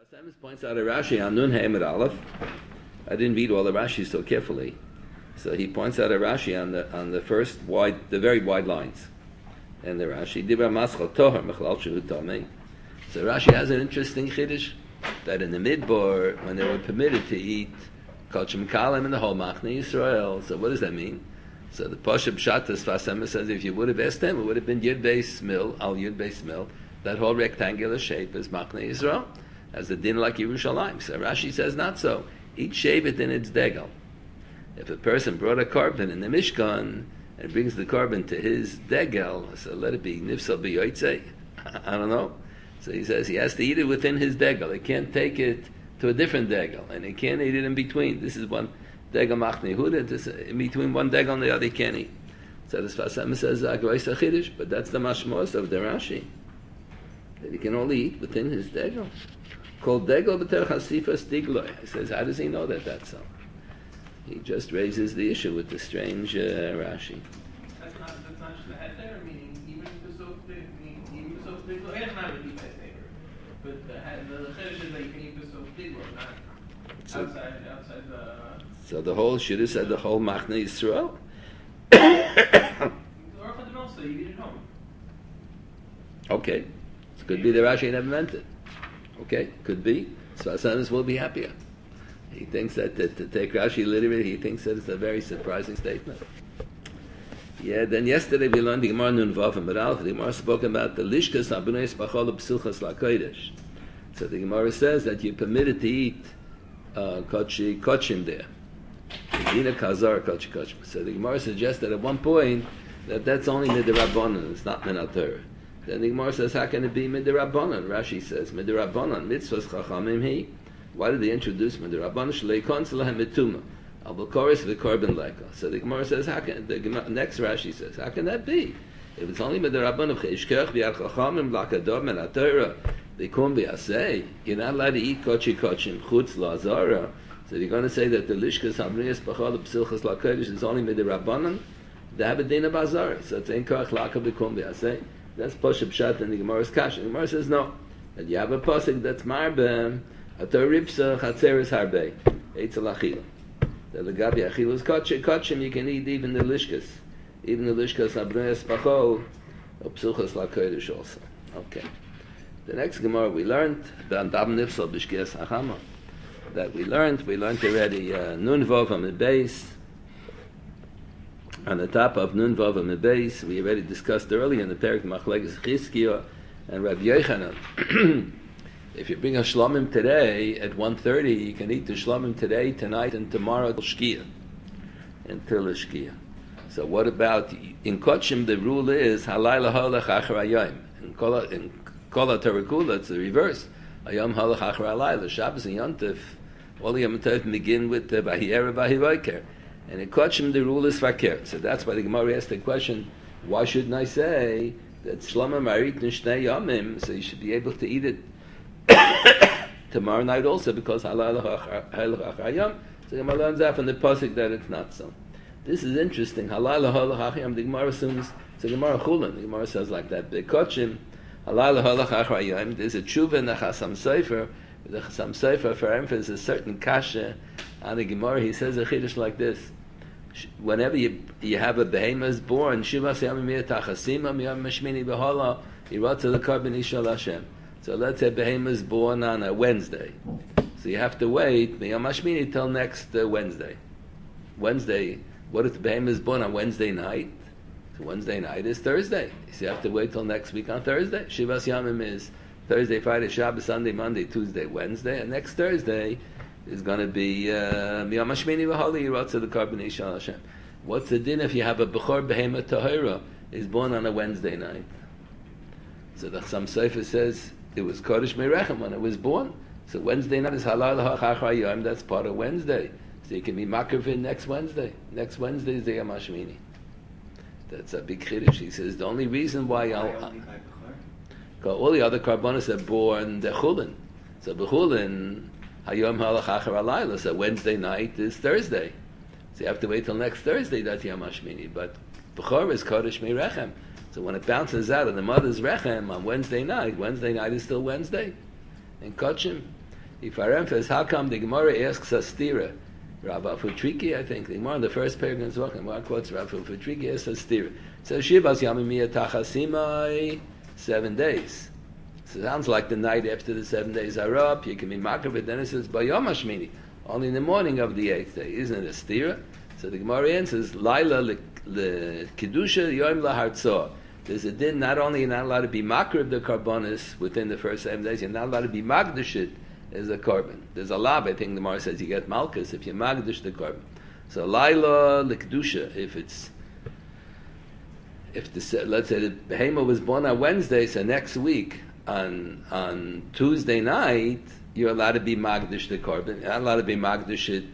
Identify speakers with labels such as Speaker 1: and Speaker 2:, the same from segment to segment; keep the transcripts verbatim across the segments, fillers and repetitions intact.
Speaker 1: Semes points out a Rashi on Nun Hamed Aleph. I didn't read all the Rashi so carefully, so he points out a Rashi on the on the first wide, the very wide lines, and the Rashi Dibra Maschal Tohar Mechlal Shehu Tamei. So Rashi has an interesting chiddush that in the Midbar, when they were permitted to eat Kachim Kalim in the whole Machne Yisrael, so what does that mean? So the Pasha Pshatas Fasema says if you would have asked them, it would have been Yud Beis Mil Al Yud Beis Mil. That whole rectangular shape is Machne Yisrael, as the din like Yerushalayim. So Rashi says not so. Each shevet in its degel. If a person brought a carbon in the Mishkan and brings the carbon to his degel, so let it be nifsal b'yotzei. I don't know. So he says he has to eat it within his degel. He can't take it to a different degel, and he can't eat it in between. This is one degel machne Yehuda. In between one degel and the other, he can't eat. So the Sfas says Agrois Achidish, but that's the mashmos of the Rashi, that he can only eat within his degel. Called degel b'ter chasifa stigloi. He says, how does he know that that's so? He just raises the issue with the strange uh, Rashi.
Speaker 2: That's not that's not shleheter, meaning even besok meaning even besok stigloi. It's not a deep neighbor, but the the chiddush is that you can eat besok stigloi, not
Speaker 1: so,
Speaker 2: outside outside the.
Speaker 1: So the whole should have said the whole Machne Yisrael.
Speaker 2: Or also you eat at home.
Speaker 1: Okay, it could be the Rashi never meant it. Okay, could be. So Asanis will be happier. He thinks that to, to take Rashi literally, he thinks that it's a very surprising statement. Yeah, then yesterday we learned the Gemara Nun Vav and Beralf. The Gemara spoke about the Lishkas Abuneis Bachol Psilchas LaKodesh. So the Gemara says that you're permitted to eat uh, kochi kochim there. Dina Kazar kochi kochim. So the Gemara suggests that at one point that that's only Midrabanan, it's not Min Torah. Then the Gemara says, how can it be Midrabanan? Rashi says, Midrabanan, mitzvahs chachamim he. Why did they introduce Midrabanan? Shleikon salahem mituma. Al-Bakoris v'korban leka. So the Gemara says, how can, the Gemara, next Rashi says, how can that be? If it's only Midrabanan of Cheshkech v'yar chachamim lakador min ha-Torah, v'kum v'yaseh, you're not allowed to eat kochi kochim chutz la'azara. So you're going to say that the Lishkas Habriyas B'chol P'silchas LaKodesh is only Midrabanan? They have a din of azara. So it's in koch laka v'kum v'yaseh. That's Pasha Pshat in the Gemara's Kasha. The Gemara says no. And you have a pasuk that's Marbe, Ator Ripsa, Chatzeres Harbe, Eitzel Achila. The Legabi Achilas Kotchim, Kotchim, you can eat even the Lishkas. Even the Lishkas Abreas Bachol, or Psuchas LaKodesh also. Okay. The next Gemara we learned, Dan Dam Nifsal Bishkias Achama. That we learned, we learned already uh, Nun Vov on the base. On the top of Nun Vav and Beis, we already discussed earlier in the Perek Machleges Chizkiya and Rabbi Yochanan. If you bring a shlomim today at one thirty, you can eat the shlomim today, tonight, and tomorrow till Shkia, until the Shkia. So what about in Kochim? The rule is Halayla Halach Achar Hayom. In Kol in Kol Tarakula, it's the reverse. Hayom Halach Achar Halayla. Shabbos and Yontif, all the Yom Tov begin with the Bahiyera Bahivoiker. And in Kochim, the rule is fakir. So that's why the Gemara asked the question, why shouldn't I say that Shlomim Arit Nishnei Yomim, so you should be able to eat it tomorrow night also, because Halal HaChayam. So the Gemara learns out from the pasuk that it's not so. This is interesting. Halal HaChayam, the Gemara assumes, it's a Gemara Chulin, the Gemara says like that. But Kochim, Halal HaChayam, there's a tshuva in the Chasam Sofer. The Chasam Sofer, for emphasis, a certain kasha on the Gemara, he says a chiddush like this. Whenever you you have a behemoth born, Shivas Yamim Tachasima Miyam Mashmini Behala, Yiratza the Carbon Ishal Hashem. So let's say behemoth is born on a Wednesday. So you have to wait Miyam Mashmini till next uh, Wednesday. Wednesday, what if the behemoth is born on Wednesday night? So Wednesday night is Thursday. So you have to wait till next week on Thursday. Shivas Yamim is Thursday, Friday, Shabbos, Sunday, Monday, Tuesday, Wednesday, and next Thursday is going to be Miyam Hashmini V'Hali Yiratza the Carbon Ishal Hashem. What's the din if you have a Bechor Behema Tahira is born on a Wednesday night? So the Chasam Sofer says it was Kodesh Merechem when it was born. So Wednesday night is Halal HaChachar Yom, that's part of Wednesday. So you can be Makrivin next Wednesday. Next Wednesday is the Yom Hashmini. That's a big chiddush. He says the only reason why I'll, all the other Karbonis are born the Chulin. So Bechulin Hayom Halach Achar Alayla. So Wednesday night is Thursday. So you have to wait till next Thursday. That's Yom Hashmini. But Bechor is Kodesh Merechem. So when it bounces out of the mother's Rechem on Wednesday night, Wednesday night is still Wednesday. And Kochim. Ifarem says, how come the Gemara asks us stira? Rav Futriki, I think, the Gemara in the first paragraph is walking. Gemara quotes Rav Futriki asks us stira. So Shivas Yamimiyah Tachasimai, seven days. So it sounds like the night after the seven days are up, you can be makar, but then it says Bayom Hashmini, only in the morning of the eighth day. Isn't it a stira? So the Gemara answers, Laila le Kedusha Yom Lahartzah. There's a din, not only you're not allowed to be makar of the karbonis within the first seven days, you're not allowed to be magdashit as a carbon. There's a lab, I think the Gemara says you get malchus if you magdash the carbon. So Laila le Kedusha, if it's if the let's say the behema was born on Wednesday, so next week on on Tuesday night you're allowed to be magdash the carbon. You're not allowed to be magdash it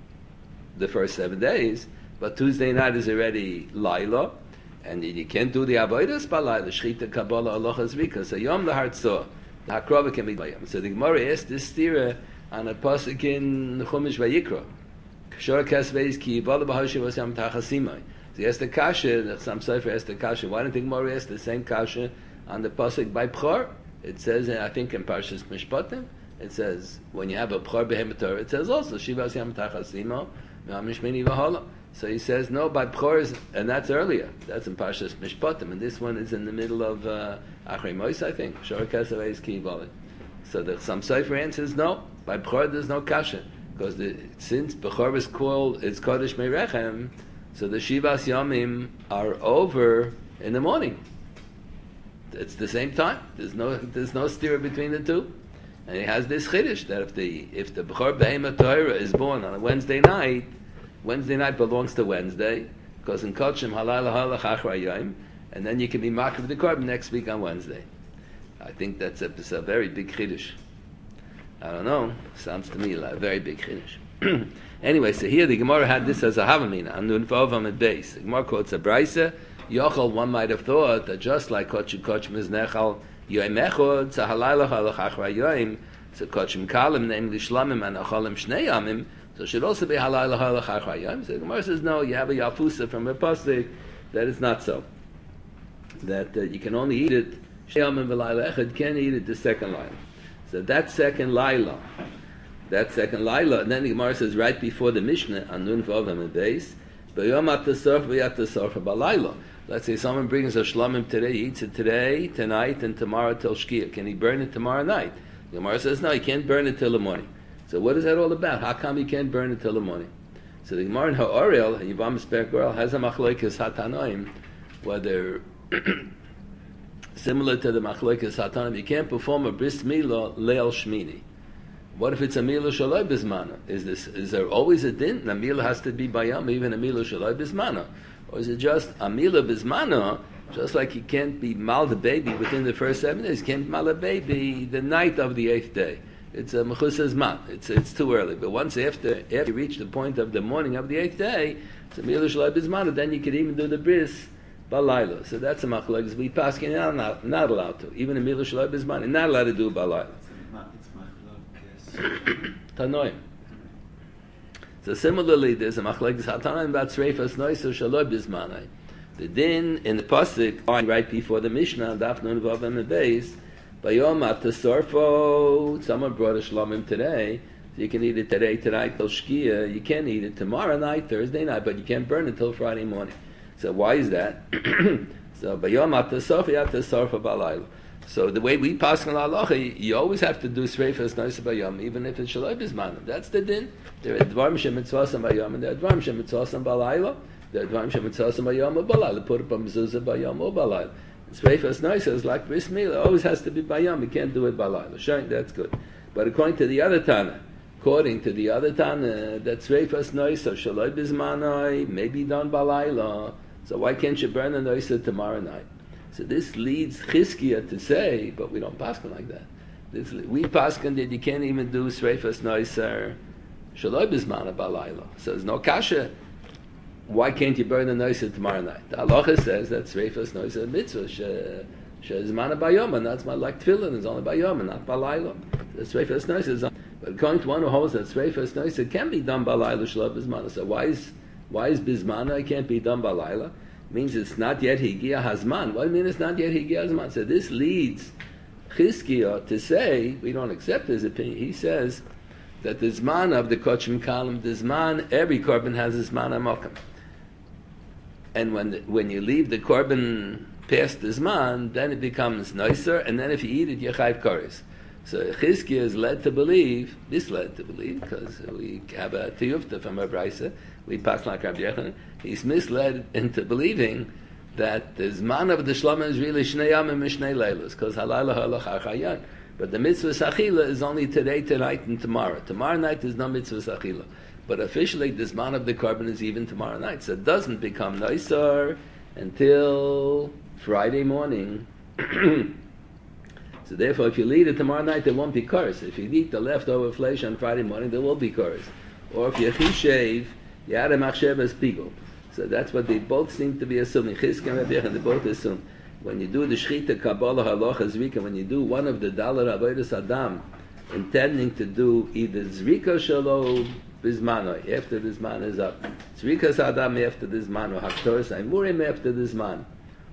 Speaker 1: the first seven days, but Tuesday night is already Laila, and you can't do the avodas by Laila. Shchita Kabbalah Alochas Rika. So Yom Lahartzah, the Hakrova can be by Yom. So the Gemara asked this stira on a pasuk in Chumash Vayikra. Kshor Kesveis Ki Yivala B'Hoshe Was Yom Tachasimai. So he asked the kasha, the Sam Sofer asked the kasha, why didn't the Gemara ask the same kasha on the pasuk by Bchor? It says, I think in Parshas Mishpatim, it says, when you have a Bchor Behem Torah, it says also, Shivas Yom Tachasimo, Mishmini V'Hola. So he says, no, by Bchor is, and that's earlier, that's in Parshas Mishpatim, and this one is in the middle of uh, Achrei Mos, I think, Shor Kesavei Ki Yivala. So the Sam Sofer answers, no, by Bchor there's no kasha, because the, since Bchor is called, it's Kodesh Merechem, so the Shivas Yomim are over in the morning. It's the same time. There's no there's no stira between the two. And he has this chiddush that if the if the Bechor Behema Torah is born on a Wednesday night, Wednesday night belongs to Wednesday, because in Kodshim Halal Halach Achra Yom, and then you can be marked with the carbon next week on Wednesday. I think that's a, it's a very big chiddush. I don't know. Sounds to me like a very big chiddush. Anyway, so here the Gemara had this as a havamina. Anun Vavam at base. The Gemara quotes a brisa. Yochel, one might have thought that just like Koch Koch Miznechal Yoim Echod, Sahalayla Halach Achra Yoim, so Kochim Kalim, namely Shlamim and Achalim Shnei Yamim, so it should also be Halayla Halach Achra Yoim. So the Gemara says, no, you have a Yafusa from a pasuk that is not so. That uh, you can only eat it Shnei Yamim V'Layla Echad, can't eat it the second Laila. So that second Laila, that second Laila, and then the Gemara says right before the Mishnah, Anun Vavam and base, B'yom Atasarf V'Yatasarf B'Layla. Let's say someone brings a shlamim today, he eats it today, tonight, and tomorrow till Shkia. Can he burn it tomorrow night? The Gemara says, no, he can't burn it till the morning. So what is that all about? How come he can't burn it till the morning? So the Gemara in Ha'orel, Yivam Spek Orel, has a machlokes hatanoim, whether similar to the machlokes hatanoim, you can't perform a bris milah leil shmini. What if it's a milah shaloi bismana? Is this is there always a din? A milah has to be bayam, even a milah shaloi bismana. Or is it just a milah bismana, just like you can't be mal the baby within the first seven days, you can't mal a baby the night of the eighth day. It's a mechusas man. It's it's too early. But once after after you reach the point of the morning of the eighth day, it's a milah shaloi bismana, then you could even do the bris balayla. So that's a machlokes. We paskin not, not not allowed to. Even a milah shaloi bismana, not allowed to do balayla. It's machlokes. Tanoim. So similarly, there's a machlekes hatanan about sreifas noiser shaloi bismanai. The din in the pasuk right before the Mishnah, daf nun vav and beis, bayom atasorfo. Someone brought a shlamim today, so you can eat it today, tonight till shkia. You can't eat it tomorrow night, Thursday night, but you can't burn it till Friday morning. So why is that? So bayom atasorfo atasorfo balayla. So the way we pass on halacha, you, you always have to do sreifas noiser bayom, even if it's shaloi bismanai. That's the din. There are dvarim shemitzvasam bayom, and there are dvarim shemitzvasam balayla. There are dvarim shemitzvasam bayom or balayla. Put up a mezuzah bayom or balayla. Sreifas noiser is like bris milah. Always has to be bayom. You can't do it balayla. Showing that's good. But according to the other Tana, according to the other Tana, that sreifas noiser shaloi bismanai may be done balayla. So why can't you burn the noiser tomorrow night? So this leads Chizkiah to say, but we don't paskin like that. This, we paskin that you can't even do sreifas noiser shaloi bismana balayla. So there's no kasha. Why can't you burn the noiser tomorrow night? The halacha says that sreifas noiser mitzvah shezmana bayom, and that's my like tefillin is only bayom and not balayla. The sreifas noiser is on. But according to one who holds that sreifas noiser can be done balayla shaloi bismana. So why is why is bismana it can't be done balayla? Means it's not yet higia hazman. What do you mean it's not yet higia hazman? So this leads Chizkiah, to say, we don't accept his opinion, he says that the Zman of the Kochim Kalim, the Zman, every Korban has a Zman HaMokam. And when the, when you leave the Korban past the Zman, then it becomes nicer, and then if you eat it, you chayv kares. So Chizkiah is led to believe, misled to believe, because we have a tiyufta from a brisa, we pass like Rabbi Yochanan, he's misled into believing that the Zman of the Shlama is really Shnei Yamim and Shnei Leilos, because Halayla Halach Achayan. But the mitzvah Sachila is only today, tonight, and tomorrow. Tomorrow night is no mitzvah Sachila. But officially, the Zman of the Korban is even tomorrow night. So it doesn't become nicer until Friday morning. So therefore, if you eat it tomorrow night, there won't be kores. If you eat the leftover flesh on Friday morning, there will be kores. Or if you chishev, you add a machshevas pigul. So that's what they both seem to be assuming. Chizkiah and Rabbi Yochanan, they both assume. When you do the Shechita, Kabbalah, Halacha, Zrika, when you do one of the Dalar Avodas Adam, intending to do either Zrika Shalo Bizmano, after the Zman is up, Zrika Sadam after the Zman, or Haktoris Aimurim after the Zman,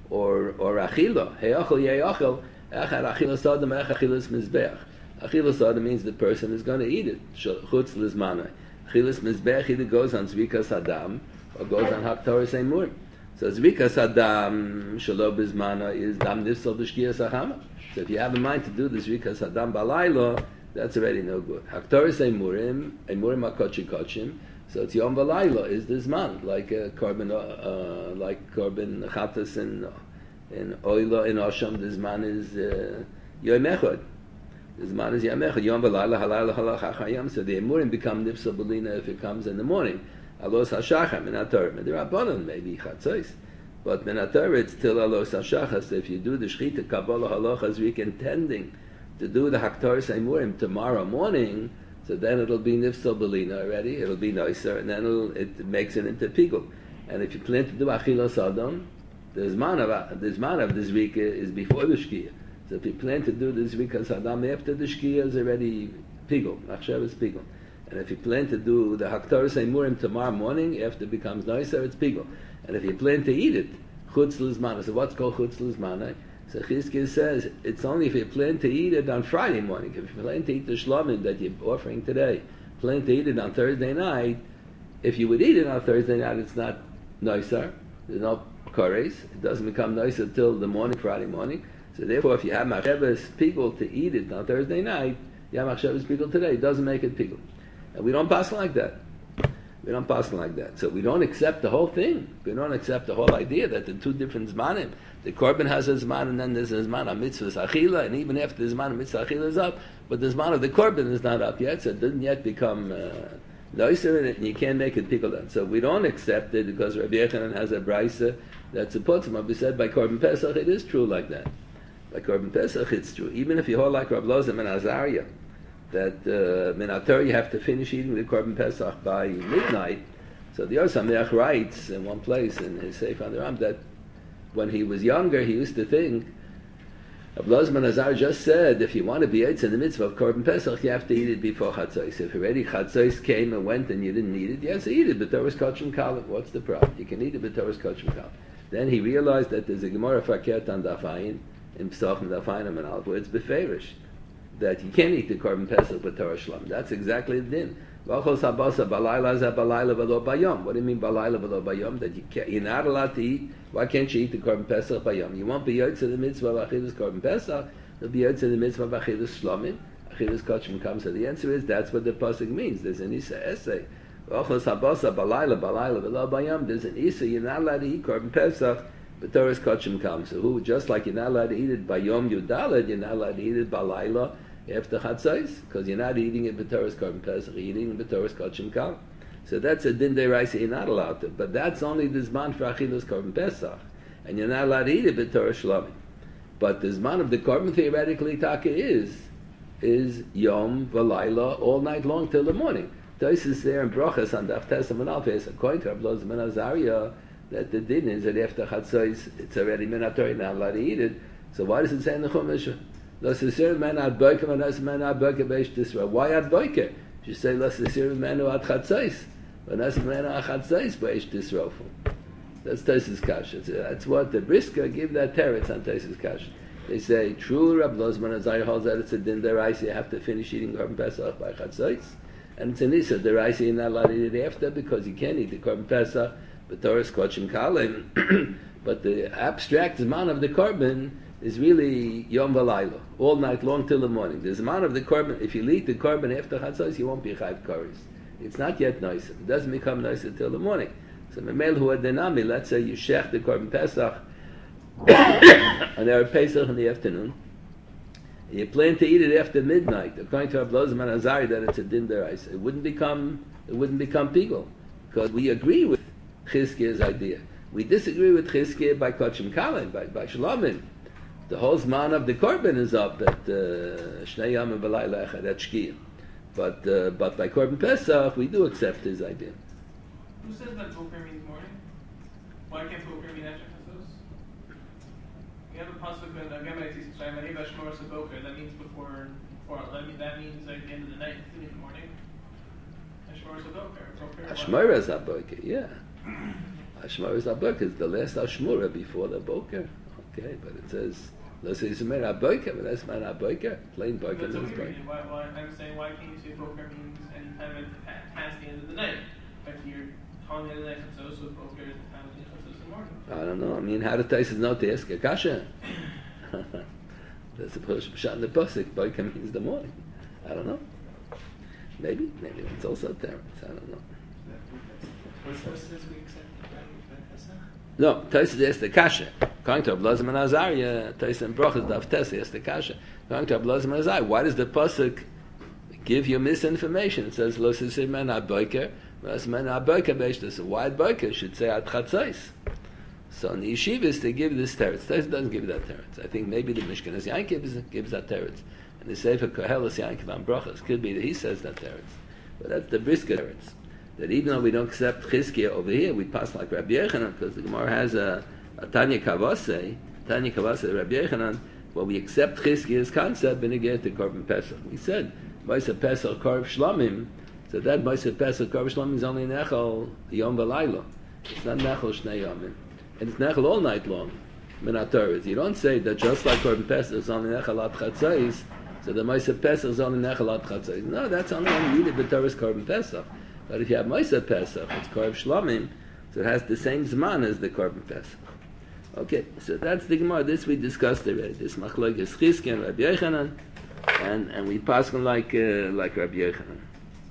Speaker 1: or or Achila, Heachel Yeachel, Echad Achila Sadam, Echad Achilas Mizbeach. Achilas Sadam means the person is going to eat it, Chutz Lizmano. Achilas Mizbeach either goes on Zrika Sadam, or goes on Haktoris Aimurim. So Zrika Sadam Shalo Bizmana is Dam Nifsal B'Shkia Sachama. So if you have in mind to do the Zrika Sadam Balayla, that's already no good. Haktoris Eimurim, Eimurim HaKochi Kochim, so it's Yom Balayla is the Zman, like uh, Korban, uh, like Korban Chatas in, in Oila, in Osham, the Zman is uh, Yom Echad. The Zman is Yom Echad, Yom Balayla, Halayla, Halach HaChayam, so the Eimurim become Nifsal B'Lina if it comes in the morning. Alos HaShachar, Minator, Midirabanan, maybe Chatzos. But Minator, it's still Alos HaShachar. So if you do the Shechita, Kabbalah, Halacha, Zrik, intending to do the Haktoris Eimurim tomorrow morning, so then it'll be Nifsal Belina already, it'll be nicer, and then it'll, it makes it into Pigul. And if you plan to do Achilas Adam, the Zman of the Zman of the Zrika is before the Shkia. So if you plan to do the Zrika Sadam after the Shkia, is already Pigul, Nachshav is Pigul. And if you plan to do the Haktoris Eimurim tomorrow morning, after it becomes nicer, it's Pigul. And if you plan to eat it, Chutz Lizmana. So what's called Chutz Lizmana? So Chizkiah says, it's only if you plan to eat it on Friday morning. If you plan to eat the shlamim that you're offering today, plan to eat it on Thursday night, if you would eat it on Thursday night, it's not nicer. There's no kores. It doesn't become nicer till the morning, Friday morning. So therefore, if you have machshavas pigul to eat it on Thursday night, you have machshavas pigul today. It doesn't make it pigul. And we don't pass like that. We don't pass like that. So we don't accept the whole thing. We don't accept the whole idea that the two different zmanim, the korban has a zman and then there's a zman of mitzvah achila, and even after the zman of mitzvah achila is up, but the zman of the korban is not up yet, so it doesn't yet become uh, nicer in it, and you can't make it pickle that. So we don't accept it because Rabbi Yochanan has a brisa that supports him. We said by korban pesach it is true like that. By korban pesach it's true. Even if you hold like Rav Lozim and Azariah, that uh, Minator you have to finish eating the korban pesach by midnight. So the Yosameach writes in one place in his Sefer on the Ram that when he was younger he used to think, Rav Lozim and Azariah just said, if you want to be Eitz in the mitzvah of korban pesach, you have to eat it before chatzos. If already chatzos came and went and you didn't eat it, you have to eat it. But Torah's kachim kalim. What's the problem? You can eat it, but Torah's kachim kalim. Then he realized that there's a Gemara Fakert on Dafayin in Pesach and Dafayin and Alf where it's beferish that you can't eat the korban pesach with Torah shlam. That's exactly the din. What do you mean balayla v'lo bayom? That you can't, you're not allowed to eat. Why can't you eat the korban pesach bayom? You won't be yotze the mitzvah of achilas korban pesach. You'll be yotze the mitzvah of achilas shlamim. Achilas kachim comes. So the answer is that's what the pasuk means. There's an isa essay. There's an isa. You're not allowed to eat korban pesach. But Torah's kachim comes. So who, just like you're not allowed to eat it by yom yudalad, you're not allowed to eat it balayla after chatzos, because you're not eating it b'Torah's korban pesach, you're eating it b'Torah's kachim kal. So that's a din deraisa you're not allowed to. But that's only the zman for achilas korban pesach, and you're not allowed to eat it b'Torah shlamim. But the zman of the korban theoretically taka is is yom v'layla all night long till the morning. Tais is there in brachas on daf tesam and alfes according to Rav Lozim and Azariah that the din is that after chatzos it's already minator, you're not allowed to eat it. So why does it say in the chumash? Los Yisir Menu Ad Boiker Vanos Menu Ad Boiker Beish Tisra. Why Ad Boiker? You say Los Yisir Menu Ad Chatzos Vanos Menu Ad Chatzos Beish Tisra. That's Tosas Kasha. That's what the Brisker give that teretz on Tosas Kasha. They say, true, Rabbi Lozman Azari holds that it's a din deraisa, you have to finish eating Korban Pesach by Chatzos. And it's an Issa deraisa, you're not allowed to eat it after because you can't eat the Korban Pesach, but Torah Kochim Kalim. But the abstract Zman of the Korban is really Yom V'Layla, all night long till the morning. The Zman of the Korban, if you eat the Korban after Chatzos, you won't be Chayv Koris. It's not yet nicer. It doesn't become nicer till the morning. So Memel Hu Adenami, let's say you shech the Korban Pesach on Erev Pesach in the afternoon, and you plan to eat it after midnight. According to Rabbi Lozman Azari, that it's a din deraisa. It wouldn't become it wouldn't become pigul because we agree with Chizkiah's idea. We disagree with Chizkiah by Kochim Kalim, by by Shalomim. The whole zman of the Korban is up at Shnei Yom and V'Layla Echad at Shkia. But uh, but by Korban Pesach, we do accept his idea.
Speaker 2: Who says that Boker means morning? Why can't Boker mean after Chatzos? You have a pasuk in Gemara Tzisrael, Maniva Shmoras Boker. That means before, before. That means that means like the end of the night, in the morning. Shmoras Boker.
Speaker 1: Ashmoras Boker, yeah. Ashmoras Boker is the last Ashmura before the Boker. Okay, but it says. Let's say it's a man aboiker, but that's man aboiker. Plain boiker means boiker.
Speaker 2: Why, why, I'm saying, why can't you say boker means any time at past the end of the night? Like you're calling it the night, so so boker is the time of the in the morning.
Speaker 1: I don't know. I mean, how do Taisus know to ask a kasha? That's the push shot in the pasuk. Boiker means the morning. I don't know. Maybe, maybe it's also Terence. I don't know.
Speaker 3: What's the says we accept the Pesach?
Speaker 1: No, Taisus asked the kasha. According to Rabbi Lozman Azariah, Taisus and Brochus Daf Tesi asked the kasha. According to Rabbi Lozman Azariah, why does the pasuk give you misinformation? It says Lo Sisirman Aboiker, Rasman Aboiker Beishta. So why Aboiker should say At Chatzos? So in the yeshivas they give this teretz. Taisus doesn't give that teretz. I think maybe the Mishkanas Yankiv gives, gives that teretz. And the Sefer Koheles Yankiv and Brochus could be that he says that teretz. But that's the Brisker teretz. That even though we don't accept Chizkiah over here, we pass like Rabbi Yechanan, because the Gemara has a, a Tanya Kavase, Tanya Kavase, Rabbi Yechanan, well, we accept Chizkiah's concept and again to Korban Pesach. We said, Maisa Pesach Korb Shlamim, so that Maisa Pesach Korb Shlamim is only Nechal Yom V'Layla. It's not Nechal Shnei Yomim. And it's Nechal all night long, Minat Torah. You don't say that just like Korban Pesach is only Nechal At Chatzos, so the Maisa Pesach is only Nechal At Chatzos. No, that's only when you need the Torah's Korban Pesach. But if you have Maisa Pesach, it's Korb Shlamim, so it has the same Zman as the Korban Pesach. Okay, so that's the Gemara. This we discussed already. This Machlok is Chizkiah and Rabbi Yechanan, and and we pass on like uh, like Rabbi Yechanan.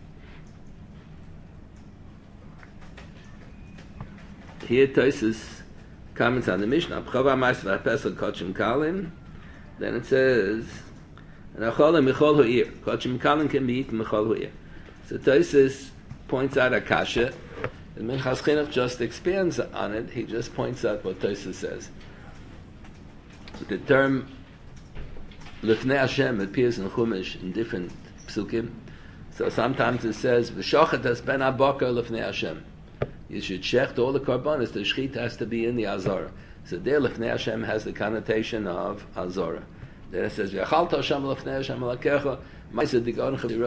Speaker 1: Here Taisus comments on the Mishnah. Chava Ma'aseh Pesach Kochim Kalim. Then it says, and Acholim Michol Ha'ir. Kochim Kalim can be eaten Michol Ha'ir. So Taisus points out a kasha, and Minchas Chinuch just expands on it. He just points out what Tosfos says. The term Lifnei Hashem appears in Chumash in different psukim. So sometimes it says V'shochet es ben abokar Lifnei Hashem. You should shecht all the korbanos. The shechita has to be in the azara. So there Lifnei Hashem has the connotation of azara. Then it says V'achalta Hashem Lifnei Hashem alakecha. So there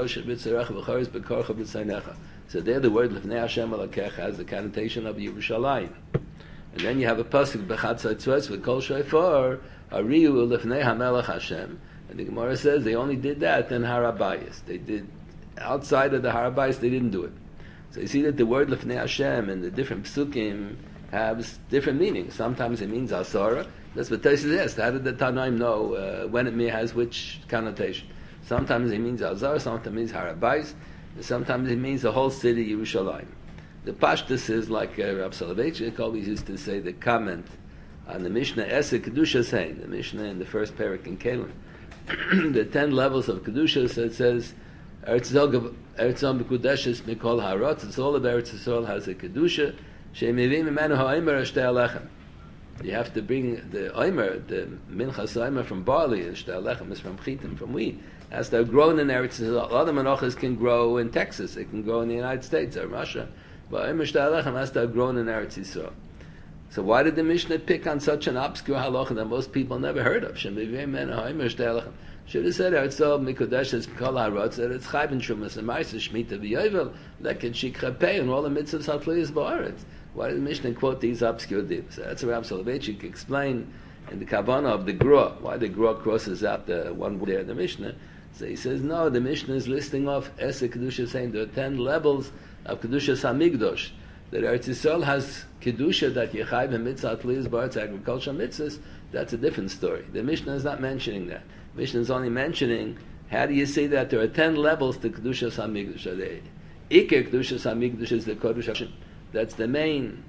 Speaker 1: the word Lifnei Hashem Alakech has the connotation of Yerushalayim. And then you have a pasuk B'chad Tzaitzvos with Kol Shofar Ariu Lifnei HaMelech Hashem. And the Gemara says they only did that in Har HaBayis. They did outside of the Har HaBayis they didn't do it. So you see that the word Lifnei Hashem and the different psukim have different meanings. Sometimes it means Asara. That's what Taisus asked. How did the Tanaim know uh, when it has which connotation? Sometimes it means Azar, sometimes it means Har HaBayis, and sometimes it means the whole city, Yerushalayim. The Pashtus is like uh, Rav Soloveitchik always used to say the comment on the Mishnah Ese Kedusha saying, the Mishnah in the first parak in Kalim. The ten levels of Kedusha, so it says, Eretz Yisrael B'Kudeshes Mikol Ha'arotz, it's all of Eretz Yisrael has a Kedusha, She'mivim Imenu Ha'omer Ashtei Alechem. You have to bring the Omer, the Minchas Omer from barley, and Ashtei Alechem is from chitim, from wheat. As they're grown in Eretz Yisrael. Other menachas can grow in Texas. It can grow in the United States or Russia. But Omer Ashtei Alechem has to have grown in Eretz Yisrael. So why did the Mishnah pick on such an obscure halacha that most people never heard of? Should have said Eretz Yisrael Mikodeshes Kol Harotz that it's Chayv and Shumas and Ma'aser Shemitah v'Yovel Lekin Shikra Pei and all the mitzvahs Hatliyas Ba'aretz. Why did the Mishnah quote these obscure dips? So that's what Rav Soloveitchik explained in the Kavanah of the Gra. Why the Gra crosses out the one word there in the Mishnah? So he says, no, the Mishnah is listing off Esa Kedusha, saying there are ten levels of Kedushas HaMikdosh. That Eretz Yisrael has Kedusha that Yechayv and Mitzvah Tliyas Baretz agricultural mitzvahs. That's a different story. The Mishnah is not mentioning that. The Mishnah is only mentioning, how do you say that there are ten levels to Kedushas HaMikdosh? The Iker Kedushas HaMikdosh is the Kodesh Hashem. That's the main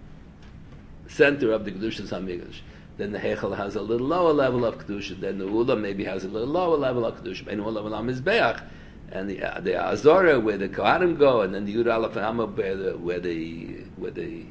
Speaker 1: center of the Kedushas HaMikdosh. Then the Heichel has a little lower level of Kedusha. Then the Ula maybe has a little lower level of Kedusha. And Ula Ula Mizbeach. And the uh, the Azora where the Kohanim go, and then the Yud Aleph and Hamah where the where the where the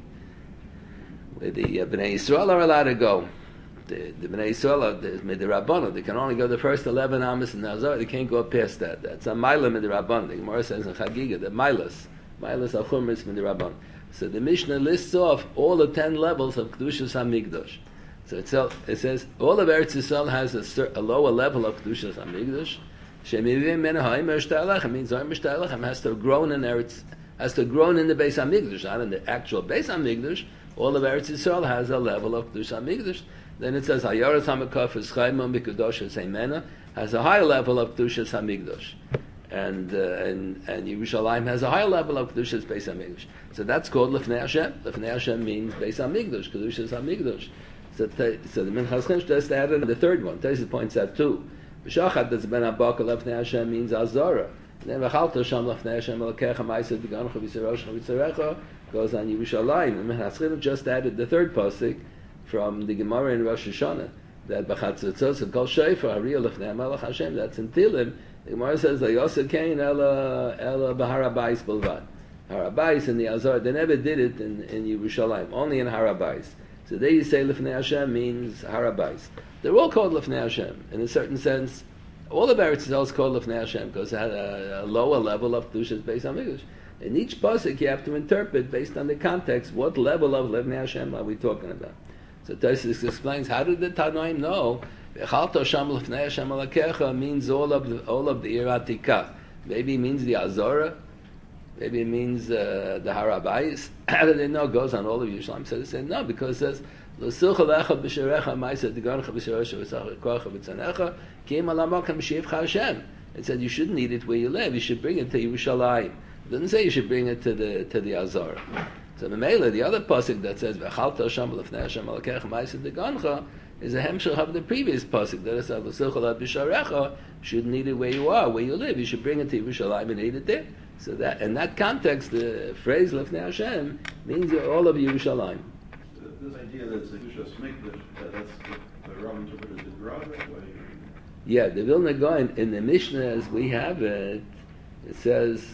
Speaker 1: where the uh, Bnei Yisrael are allowed to go. The, the Bnei Yisrael are the Midirabbanon. They can only go the first eleven Amos in the Azora. They can't go past that. That's a Maila Midirabbanon. The Gemara says in Chagiga the Mailas, Mailas Achumris Midirabbanon. So the Mishnah lists off all the ten levels of Kedushas HaMikdosh. So it, it says all of Eretz Yisrael has a, a lower level of Kedushas HaMikdosh. Shemivim men ha'im ershtalachem means ha'im ershtalachem has to have grown in Eretz, has to have grown in the Beis Hamikdash, not in the actual Beis Hamikdash. All of Eretz Yisrael has a level of Kedush Hamikdash. Then it says Hayaras Hamakaf is Chaimon B'Kedosh Seimena has a higher level of Kedushas Hamikdash, and uh, and and Yerushalayim has a higher level of Kedushas Beis Hamikdash. So that's called Lefnei Hashem. Lefnei Hashem means Beis Hamikdash, Kedushas Hamikdash. So so the Minchas Chinuch just added the third one. Taisa points out too. B'shachat that's ben abaka lefnei Hashem means Azara. And then v'chalta sham lefnei Hashem elakecha ma'aseh b'ganecha v'yisarosh v'yitzarecha goes on Yerushalayim. And Minchas Chinuch just added the third pasuk from the Gemara in Rosh Hashanah that b'chatzotzos and kol shofar hariyah lefnei Melech Hashem. That's in Tilim. The Gemara says la yosef kain ela ela b'harabais b'lvad. Harabais and the Azara they never did it in in Yerushalayim, only in Harabais. So there you say Lefnei Hashem means Harabais. They're all called Lefnei Hashem. In a certain sense, all of Eretz Yisrael is called Lefnei Hashem because it had a, a lower level of Kedushas based on English. In each pasuk you have to interpret based on the context what level of Lefnei Hashem are we talking about. So Tosfos explains how did the Tanoim know V'chalta Sham Lefnei Hashem Alakecha means all of the, all of the Iratikah. Maybe it means the Azora. Maybe it means uh, the Harabais. How do they know? It goes on all of Yerushalayim. So they say no, because it says L'sucha lecha b'sherecha ma'aseh t'ganecha b'sherecha v'sachar kocha v'tzanecha ki'im ala makam b'shivcha Hashem. It said you shouldn't eat it where you live. You should bring it to Yerushalayim. It doesn't say you should bring it to the to the Azor. So the Mela, the other pasuk that says v'chalta Hashem l'fnei Hashem alakecha ma'aseh t'ganecha is a hemshech of the previous pasuk that says L'sucha lecha b'sherecha. You shouldn't eat it where you are, where you live. You should bring it to Yerushalayim and eat it there. So that in that context, the phrase "Lefnei Hashem" means all of Yerushalayim.
Speaker 4: This idea that it's a Kedusha Smikdash, that that's the, the Rav interpreted the Gra that way.
Speaker 1: Yeah, the Vilna Gaon in the Mishnah as we have it, it says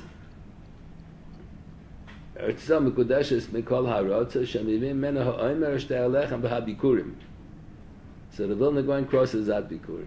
Speaker 1: Eretz Mikudeshes Mikol Harotza Shemivim Mena Ha'omer Shtei Alechem B'Habikurim. So the Vilna Gaon crosses out Bikurim.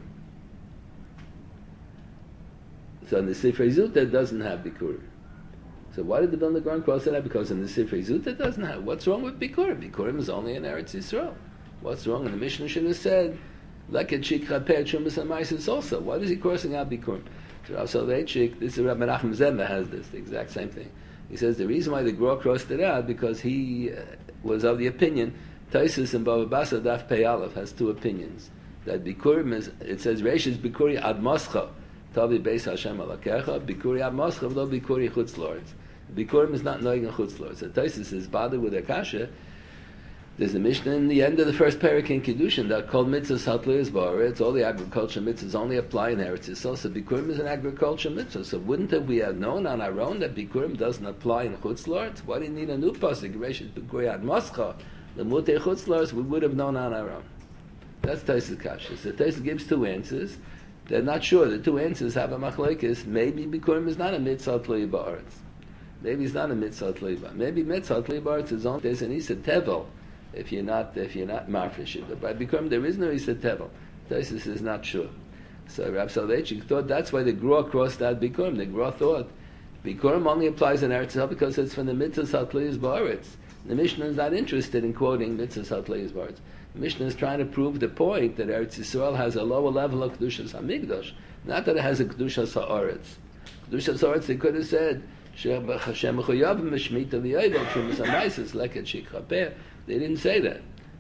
Speaker 1: So in the Sifrei Zuta it doesn't have Bikurim. So why did the Vilna Gaon cross it out? Because in the Sifrei Zuta it doesn't have. What's wrong with Bikurim? Bikurim is only in Eretz Yisrael. What's wrong? And the Mishnah should have said, Leket Shik Chaper Chumas HaMaisis also. Why is he crossing out Bikurim? So Rav Soloveitchik, this is Rabbi Menachem Zemba has this, the exact same thing. He says the reason why the Gra crossed it out because he uh, was of the opinion, Taisus and Bava Basra Daf Pei Aleph has two opinions. That Bikurim is, it says Reishis Bikuri Ad Moscha, Tavi Beis Hashem Alakecha, Bikuri Ad Moscha, Lo Bikuri Chutz Lords. Bikurim is not knowing a Chutz Lords. So Taisus is bothered with Akasha. There's a Mishnah in the end of the first parak in Kiddushin that called mitzvahs hatliyas ba'aretz. It's all the agriculture mitzvahs only apply in Eretz Yisrael. So Bikurim is an agriculture mitzvah. So wouldn't have we have known on our own that Bikurim doesn't apply in Chutz Lords? Why do you need a new pasuk? Reishis Bikuri Ad Moscha, the Mutei Chutz Lords, we would have known on our own. That's Taisus Kasha. So Taisus gives two answers. They're not sure. The two answers have a machlekes. Maybe Bikurim is not a mitzvah hatliyas ba'aretz. Maybe it's not a mitzvah hatliyas ba'aretz. Maybe mitzvah hatliyas ba'aretz is only there's an isa tevel. If you're not, if you're not marfish it, but by Bikurim there is no isa tevel. Taisus is not sure. So Rav Soloveitchik thought that's why the Gra crossed out Bikurim. The Gra thought Bikurim only applies in Eretz Yisrael because it's from the mitzvahs hatliyas ba'aretz. The Mishnah is not interested in quoting mitzvahs hatliyas ba'aretz. The Mishnah is trying to prove the point that Eretz Yisrael has a lower level of kedushas hamikdash, not that it has a kedushas haaretz. Kedushas haaretz they could have said they didn't say that.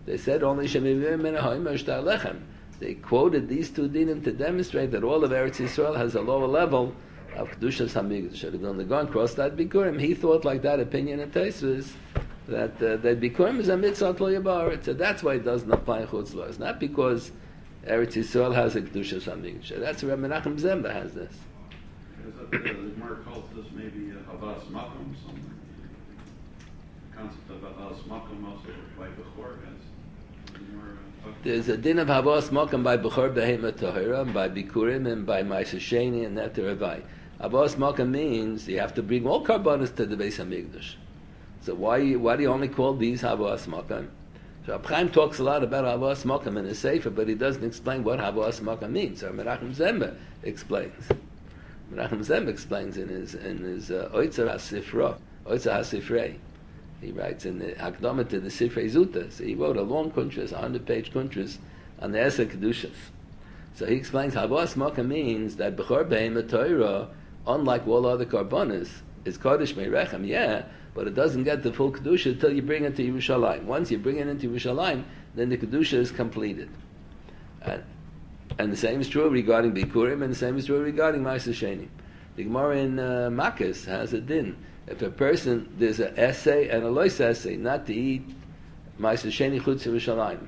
Speaker 1: They said only Shemivir Min HaHomer Shtar Lechem. They quoted these two dinim to demonstrate that all of Eretz Yisrael has a lower level of Kedushas HaMikdash. Should have gone across that Bikurim. He thought like that opinion in Tosfos that uh, that Bikurim is a mitzvah tloya ba'aretz. So that's why it doesn't apply in Chutz La'aretz. Not because Eretz Yisrael has a Kedushas HaMikdash. That's where Menachem Zemba has this.
Speaker 4: Is that, uh, the Gemara calls this maybe uh, Havas Makom, some concept of Havas Makom also by Bechor has more. Uh,
Speaker 1: There's a din of Havas Makom by Bechor Behema Tahira, and by Bikurim, and by Ma'aser Sheni, and Neter Avai. Havas Makom means you have to bring all karbanos to the Beis HaMikdash. So why why do you only call these Havas Makom? So Reb Chaim talks a lot about Havas Makom in his Sefer, but he doesn't explain what Havas Makom means. So Menachem Zemba explains. Menachem Zemba explains in his in his uh, Oitzer HaSifra, Oitzer HaSifrei. He writes in the Akdama to the Sifrei Zuta. So he wrote a long kuntras, a hundred-page kuntras on the Eser Kedushas. So he explains Havas Makom means that Bechor Behema Torah, unlike all other karbonos, is Kodesh Meirechem, yeah, but it doesn't get the full Kedusha until you bring it to Yerushalayim. Once you bring it into Yerushalayim, then the Kedusha is completed. And, and the same is true regarding Bikurim, and the same is true regarding Ma'aser Sheni. The Gemara in uh, Makkas has a din. If a person, there's an essay and a lois essay, not to eat Ma'aser Sheni Chutz Yerushalayim.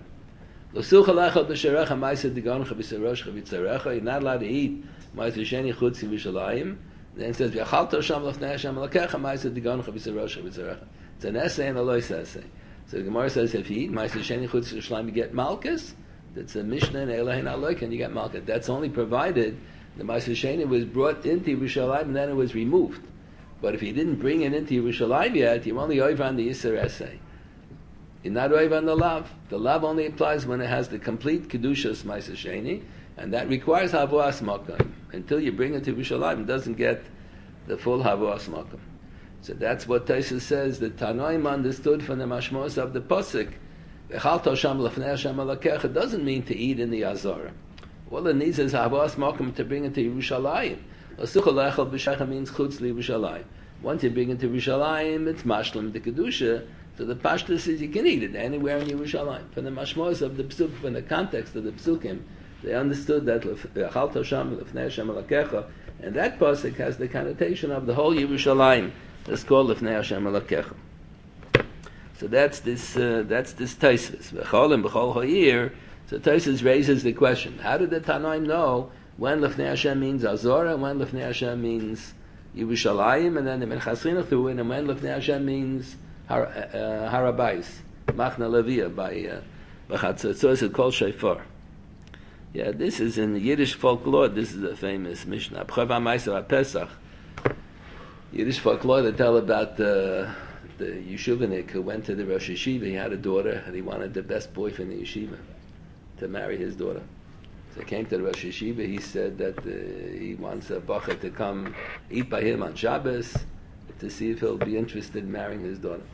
Speaker 1: You're not allowed to eat Ma'aser Sheni Chutz Yerushalayim. Then it says, it's an essay and a lois essay. So the Gemara says, if you eat Ma'aser Sheni Chutz Yerushalayim, you get Malkus. That's a Mishnah and Elahin Aloik, and you get Malkus. That's only provided the Ma'aser Sheni was brought into Yerushalayim and then it was removed. But if you didn't bring it into Yerushalayim yet, you're only over on the Yisr essay. You're not over on the Lav. The Lav only applies when it has the complete Kedushas Ma'aser Sheni, and that requires Havas Makom. Until you bring it to Yerushalayim, it doesn't get the full Havas Makom. So that's what Tosfos says, that Tanoim understood from the Mashmos of the Pasuk. It doesn't mean to eat in the Azara. All it needs is Havas Makom to bring it to Yerushalayim. Means Chutz Yerushalayim. Once you bring it to Yerushalayim, it's Mashlim the Kedusha. So the Pashtus is you can eat it anywhere in Yerushalayim. From the Mashmos of the Psuk, from the context of the Psukim, they understood that and that pasuk has the connotation of the whole Yerushalayim. That's called Lefnei Hashem Elakecha. So that's this. Uh, that's this Tosfos. V'chol and b'chol ha'ir. So Tosfos raises the question: how did the Tanoim know when Lefnei Hashem means Azora, and when Lefnei Hashem means Yerushalayim, and then the Menchasrina threw in, and when Lefnei Hashem means Har, uh, Harabais, Machna Levia by uh, B'chatzot. So it's called Shofar. Yeah, this is in the Yiddish folklore. This is a famous Mishnah. Pesach. Yiddish folklore, they tell about uh, the yeshivanik who went to the Rosh Yeshiva. He had a daughter, and he wanted the best boy from the yeshiva to marry his daughter. So he came to the Rosh Yeshiva. He said that uh, he wants a bacher to come eat by him on Shabbos to see if he'll be interested in marrying his daughter.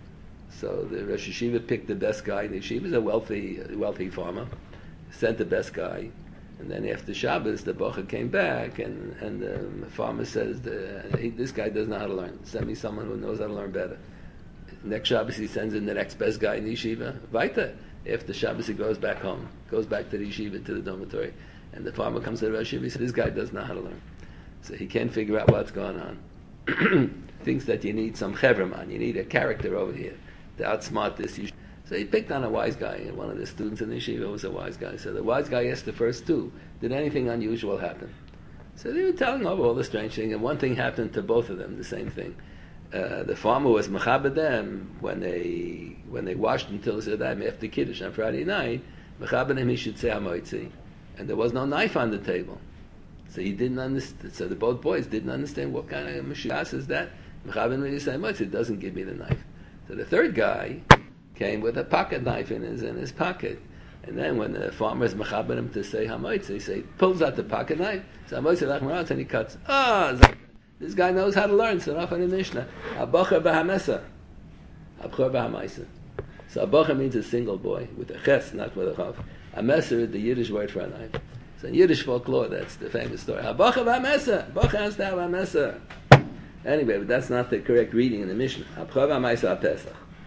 Speaker 1: So the Rosh Yeshiva picked the best guy. The yeshiva is a wealthy, wealthy farmer. Sent the best guy, and then after Shabbos, the bacher came back, and and the farmer says, the, he, "This guy doesn't know how to learn. Send me someone who knows how to learn better." Next Shabbos, he sends in the next best guy in the yeshiva. Weiter. After Shabbos, he goes back home, goes back to the yeshiva, to the dormitory, and the farmer comes to the Rosh Yeshiva. He says, "This guy doesn't know how to learn." So he can't figure out what's going on. Thinks that you need some chevraman, you need a character over here to outsmart this yeshiva. So he picked on a wise guy, and one of the students in the yeshiva was a wise guy. So the wise guy asked the first two, did anything unusual happen? So they were telling over all the strange things, and one thing happened to both of them, the same thing. Uh, the farmer was mechaber them when they when they washed until Zedayim after Kiddush on Friday night, mechaber them he should say Hamoitzi. And there was no knife on the table. So he didn't understand, so the both boys didn't understand what kind of Mashiach is that. Mechaber them he say Hamoitzi, it doesn't give me the knife. So the third guy came with a pocket knife in his in his pocket, and then when the farmer is mechaber him to say hamoitz, he say pulls out the pocket knife, so hamoitz lachmaratz, and he cuts. Ah, oh, this guy knows how to learn. So off in the Mishnah, abacher b'hamesa, abcher b'hamaisa. So abacher means a single boy with a ches, not with a chav. Hamesa is the Yiddish word for a knife. So in Yiddish folklore, that's the famous story. Abacher b'hamesa, abacher has to have hamesa. Anyway, but that's not the correct reading in the Mishnah. Abcher b'hamaisa apesach.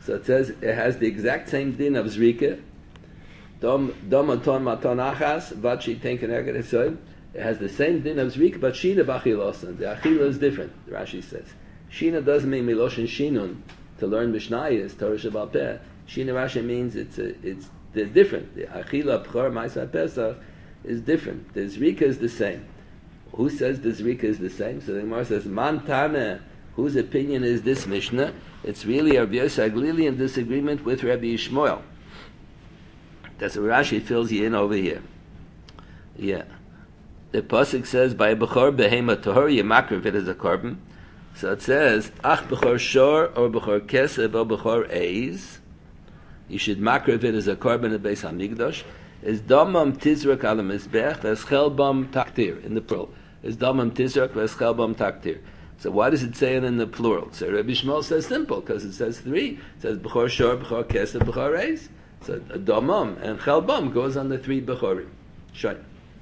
Speaker 1: So it says it has the exact same din of Zrika. Dom dom aton maton achas vachi tenken eget esoid. It has the same din of Zrika, but Shina b'achilosan. The achila is different. Rashi says Shina doesn't mean miloshin shinun to learn Mishnayos Torah Shabbat Peh. Shina Rashi means it's a, it's they're different. The achila b'chor ma'aseh pesach is different. The Zrika is the same. Who says the Zrika is the same? So the Gemara says Man Tana. Whose opinion is this Mishnah? It's really Rabbi Yosef Aglili in disagreement with Rabbi Yishmael. That's what Rashi fills you in over here. Yeah. The pasuk says, by Bechor Behema Tahor, you makriv it as a korban. So it says, Ach Bechor Shor, or Bechor Kesef, or Bechor Eiz. You should makriv it as a korban at Beis HaMikdash. Is Damam Tizrak Ala Mizbech, Veschel Bam Taktir, in the plural. Is Damam Tizrak, Veschel Bam Taktir. So why does it say it in the plural? So Rabbi Shmuel says simple, because it says three. It says Bechor Shor, Bechor Kesef, Bechor Eiz. So Damam and Chelbam goes on the three Bechorim. Short.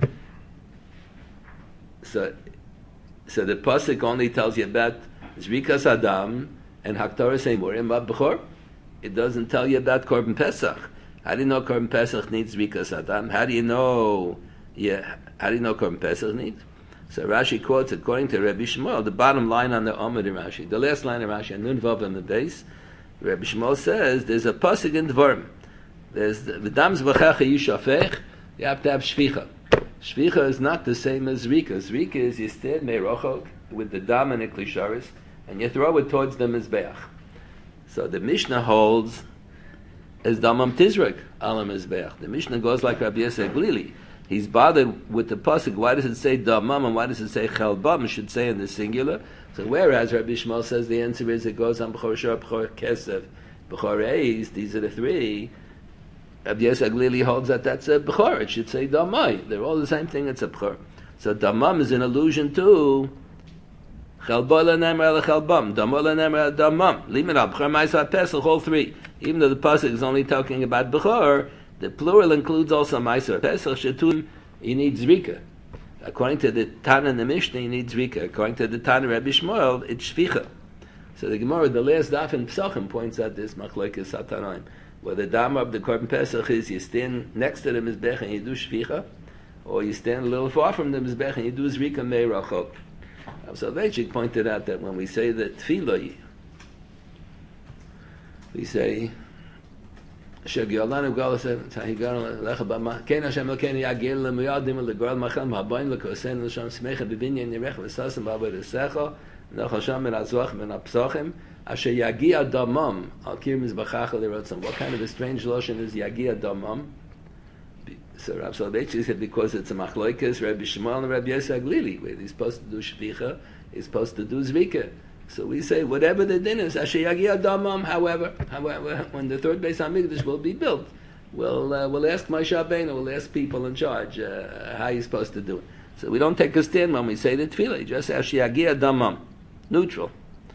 Speaker 1: So, so the pasuk only tells you about Zrikas Adam and Haktorah Seimurim, but Bechor. It doesn't tell you about Korban Pesach. How do you know Korban Pesach needs Zrikas Adam? How do you know? Yeah, how do you know Korban Pesach needs? So Rashi quotes, according to Rabbi Shmuel, the bottom line on the Amud in Rashi, the last line of Rashi, and Nun Vav on the base, Rabbi Shmuel says there's a pasuk in Dvarim. There's the V'dam Zvachecha Yishafech. You have to have Shvicha. Shvicha is not the same as Zrika. Zrika is you stand Meirochok with the dam and the klisharis, and you throw it towards the Mizbeach. So the Mishnah holds as Damam Tizrak Alam Mizbeach. The Mishnah goes like Rabbi Yosef Glili. He's bothered with the pasuk. Why does it say damam and why does it say chelbam? It should say in the singular. So whereas Rabbi Shmuel says the answer is it goes on b'chor shor, b'chor kesef, b'chor eiz. These are the three. Rabbi Yosef Glili holds that that's a b'chor. It should say damai. They're all the same thing. It's a b'chor. So damam is an allusion to chelbola nemer chelbam, damola nemer damam. Limin al b'chor ma'aseh pesach. All three. Even though the pasuk is only talking about b'chor, the plural includes also Ma'aser Pesach. Shetun, you need Zrika. According to the Tana and the Mishnah, you need Zrika. According to the Tana Rabbi Shmuel, it's Shvicha. So the Gemara, the last daf in Pesachim, points out this Machlokes Satanaim. Where the dam of the Korban Pesach is you stand next to the Mizbech and you do Shvicha, or you stand a little far from the Mizbech and you do Zrika Meirachok. So Vechik pointed out that when we say that Tefillah, we say, שגאלנו גאל הגענו לך במה כן השם אלוקינו יגאל למוידים לגאל מחם הבאים לכוסנו לשם שמחה בבניין ירח וססם בעבודתך נחל שם מן הזוח מן הפסוחים אשר יגיע דמם על קיר מזבחך לרצון. What kind of a strange lotion is יגיע דמם? So Rav Soloveitchik said because it's a machloikas Rabbi Shmuel and Rabbi Yosef Glili, where he's supposed to do shvicha, he's supposed to do zrika. So we say whatever the din is, Asher Yagia Damam. However, however, when the third Beis Hamikdash will be built, we'll uh, we'll ask Moshe Rabbeinu, we'll ask people in charge uh, how you're supposed to do it. So we don't take a stand when we say the tefillah. Just Asher Yagia Damam, neutral.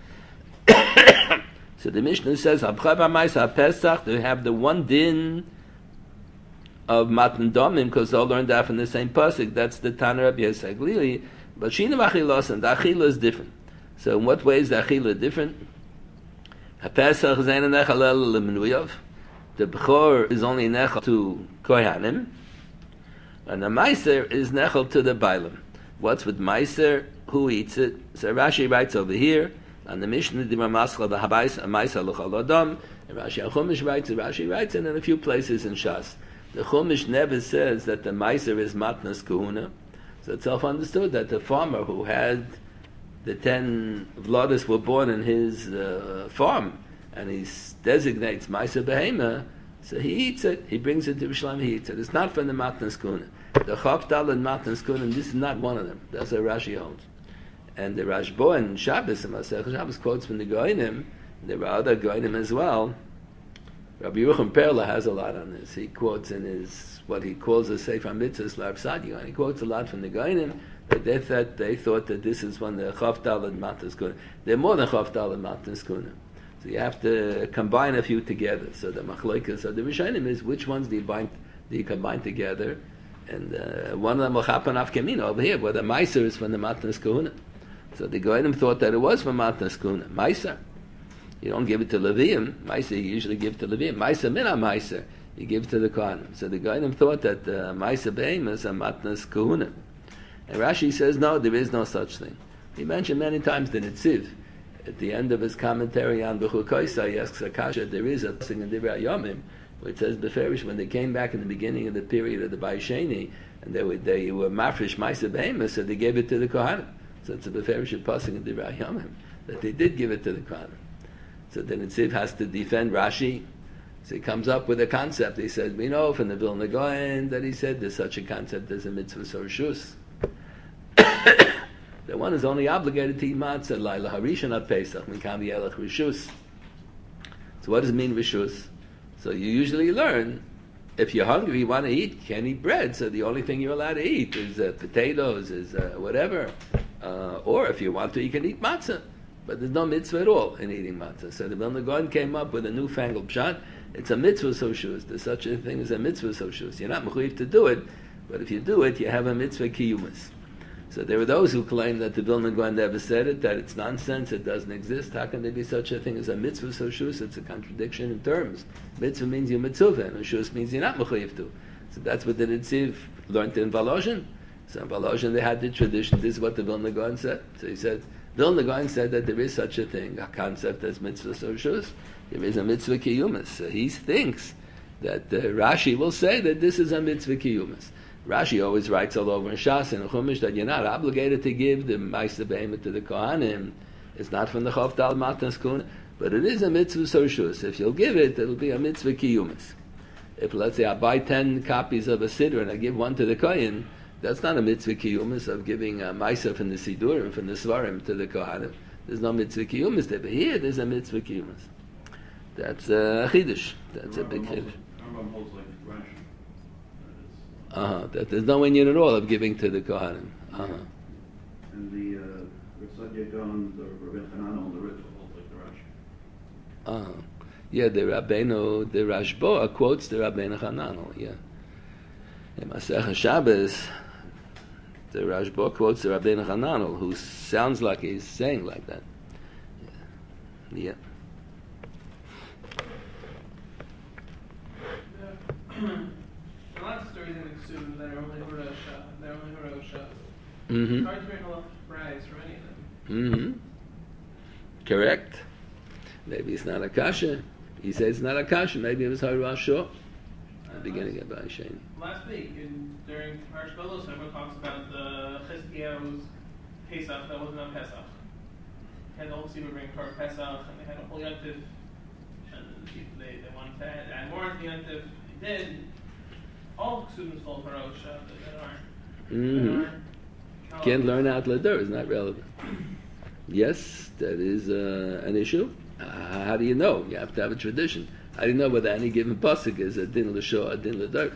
Speaker 1: So the Mishnah says, Abchar B'Ma'aseh Pesach, they have the one din of Matan Domim because they all learned that from the same pasuk. That's the Tana Rabbi Yosef Glili. But Shina v'Achilos, the Achila is different. So in what way is the Achila different? HaPesach is ein nechal el lemenuyav. The Bechor is only nechal to Kohanim. And the Meiser is nechal to the Bailam. What's with Meiser? Who eats it? So Rashi writes over here, on the Mishnah, the Ramaskal, the Habayis, Meiser l'chal Adam. And Rashi HaChumash writes, and Rashi writes, and in a few places in Shas. The Chumash never says that the Meiser is Matnas Kahuna. So it's self-understood that the farmer who had the ten Vladas were born in his uh, farm, and he designates Ma'aser Behema, so he eats it, he brings it to Yerushalayim, he eats it. It's not from the Matnas Kuna. The Chavdal and Matnas Kuna, this is not one of them. That's what Rashi holds. And the Rashbo and Shabbos, and Masech Shabbos quotes from the Goinim, there are other Goinim as well. Rabbi Yerucham Perla has a lot on this. He quotes in his, what he calls a Sefer Mitzvahs, L'Arb Sadio, and he quotes a lot from the Goinim. But they thought they thought that this is one the Chavdal and Matnas Kuna. They're more than Chavdal and Matnas Kuna. So you have to combine a few together. So the Machloikas, so the Rishonim is which ones do you bind, do you combine together? And uh, one of them will happen af Kemina over here, where the Meiser is from the Matnas Kuna. So the Goyim thought that it was from Matnas Kuna, Meiser. You don't give it to Levium. Meiser you usually give to Levium. Meiser mina Meiser you give to the Kohanim. So the Goyim thought that uh, Meiser Behem is a matnas Kohunim. And Rashi says no, there is no such thing. He mentioned many times the Netziv. At the end of his commentary on Bechukoisa, he asks Akasha, there is a thing in Divrei Yomim, which says Beferish, when they came back in the beginning of the period of the Baisheni, and they were, they were mafresh Meiser Behemoth, so they gave it to the Kohanim. So it's a Beferish passing in Divrei Yomim, that they did give it to the Kohanim. So the Netziv has to defend Rashi. So he comes up with a concept. He says, we know from the Vilna Gaon that he said there's such a concept as a mitzvah sorshus. The one is only obligated to eat matzah laila harishon at Pesach mikam yelach rishus. So what does it mean rishus? So you usually learn if you're hungry, you want to eat, you can't eat bread. So the only thing you're allowed to eat is uh, potatoes, is uh, whatever. Uh, or if you want to, you can eat matzah. But there's no mitzvah at all in eating matzah. So the Vilna Gaon came up with a newfangled pshat. It's a mitzvah soshus. There's such a thing as a mitzvah soshus. You're not mechuyev to do it, but if you do it, you have a mitzvah kiyumas. So there were those who claim that the Vilna Gaon never said it, that it's nonsense, it doesn't exist. How can there be such a thing as a mitzvah soshus? It's a contradiction in terms. Mitzvah means you're mitzvah, and shus means you're not mechuyev to. So that's what the Netziv learned in Volozhin. So in Volozhin they had the tradition. This is what the Vilna Gaon said. So he said, Vilna Gaon said that there is such a thing, a concept as mitzvah soshus. There is a mitzvah kiyumas. So he thinks that uh, Rashi will say that this is a mitzvah kiyumas. Rashi always writes all over in Shas and Chumash that you're not obligated to give the Meiser Behemoth to the Kohanim. It's not from the Chof Dal Matnas Kun, but it is a mitzvah sorshus. If you'll give it, it'll be a mitzvah kiyumas. If, let's say, I buy ten copies of a Siddur and I give one to the Kohen, that's not a mitzvah kiyumas of giving a Meiser from the Siddur and from the Svarim to the Kohanim. There's no mitzvah kiyumas there, but here there's a mitzvah kiyumas. That's a chidush. That's a big chidush. Uh-huh. That there's no Indian at all of giving to the Kohanim. Uh-huh.
Speaker 4: And the Ratzad Yagon, the Rabbi Hananel, the Ritva holds like the Rashi.
Speaker 1: Uh-huh. Yeah, the Rabbeinu, the Rashboa quotes the Rabbeinu Hananel, yeah. In Masech Shabbos, the Rashboa quotes the Rabbeinu Hananel, who sounds like he's saying like that. Yeah.
Speaker 2: yeah. A lot of stories in the Ksubim, they're only Horosha, they're only Horosha.
Speaker 1: Mm-hmm.
Speaker 2: It's hard to bring a lot of prize for any of them.
Speaker 1: Mm-hmm. Correct. Maybe it's not a kasha. He says it's not a kasha. Maybe it was Harashah.
Speaker 2: Uh,
Speaker 1: The beginning of Baishain.
Speaker 2: Last week, in, during Parsh Golos, everyone talks about the Chizkiyahu's Pesach that wasn't on Pesach. And the whole Tzibur bring Korban Pesach, and they had a whole Yontif, and they, they wanted to add, add more to the Yontif. They did. All students fall Parosha that aren't.
Speaker 1: Mm-hmm.
Speaker 2: That aren't
Speaker 1: Can't learn out Lador is not relevant. Yes, that is uh, an issue. Uh, how do you know? You have to have a tradition. How do you know whether any given pasuk is a din l'shor, a din l'doros?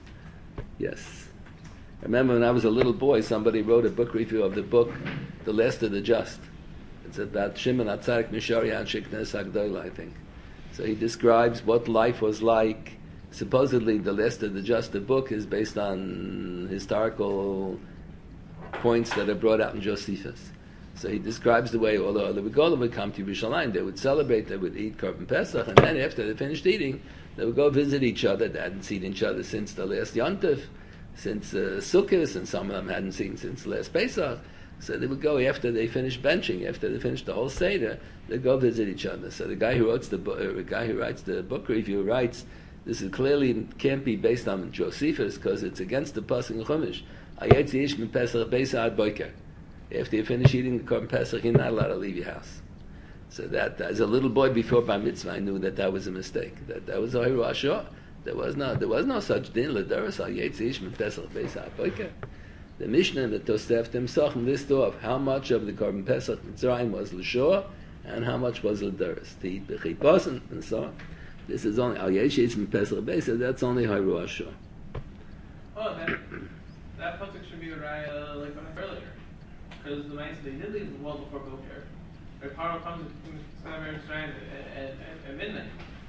Speaker 1: Yes. I remember when I was a little boy, somebody wrote a book review of the book, The Last of the Just. It's about Shimon HaTzadik Mishari and Sheknes Agdola, I think. So he describes what life was like. Supposedly, The Last of the Just, the book, is based on historical points that are brought out in Josephus. So he describes the way all the other Regalim would come to Yerushalayim. They would celebrate, they would eat Korban Pesach, and then after they finished eating, they would go visit each other. They hadn't seen each other since the last Yontif, since uh, Sukkot, and some of them hadn't seen since the last Pesach. So they would go after they finished benching, after they finished the whole Seder, they'd go visit each other. So the guy who writes the, bo- uh, the, guy who writes the book review writes, this is clearly can't be based on Josephus because it's against the Pasuk in Chumash. Ayetzi ish min Pesach beisa ad boker. After you finish eating the Korban Pesach, you're not allowed to leave your house. So that, as a little boy before Bar Mitzvah, I knew that that was a mistake. That that was Ohiru Ashur. There was no there was no such din l'doros ayetzi ish min Pesach beisa ad boker. The Mishnah and the Toseftim Sachem list off how much of the Korban Pesach Mitzrayim was l'shor and how much was l'doros to eat b'chipasan and so on. This is only al yeshish min Pesach beisa. That's only Haru Ashur.
Speaker 2: Oh, that that pasuk should be the raya like from earlier, because the mice they did leave well before Boker. Their power comes at at, at, at midnight.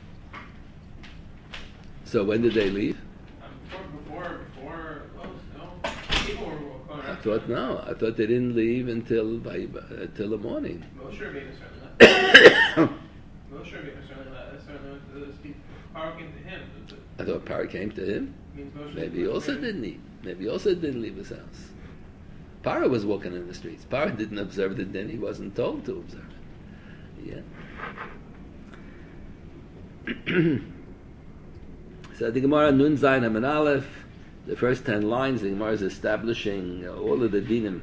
Speaker 1: So when did they leave?
Speaker 2: Um, before before before oh no people were going
Speaker 1: I thought no. I thought they didn't leave until by uh, till the morning.
Speaker 2: Moshe made us certainly. Moshe Rabbeinu certainly, certainly went to speak. Power came to him.
Speaker 1: I thought power came to him.
Speaker 2: Means Moshe
Speaker 1: Maybe he also didn't eat. Maybe he also didn't leave his house. Paro was walking in the streets. Paro didn't observe the din. He wasn't told to observe it. Yeah. So the Gemara Nun Zayin Amin Aleph, the first ten lines, the Gemara is establishing uh, all of the dinim.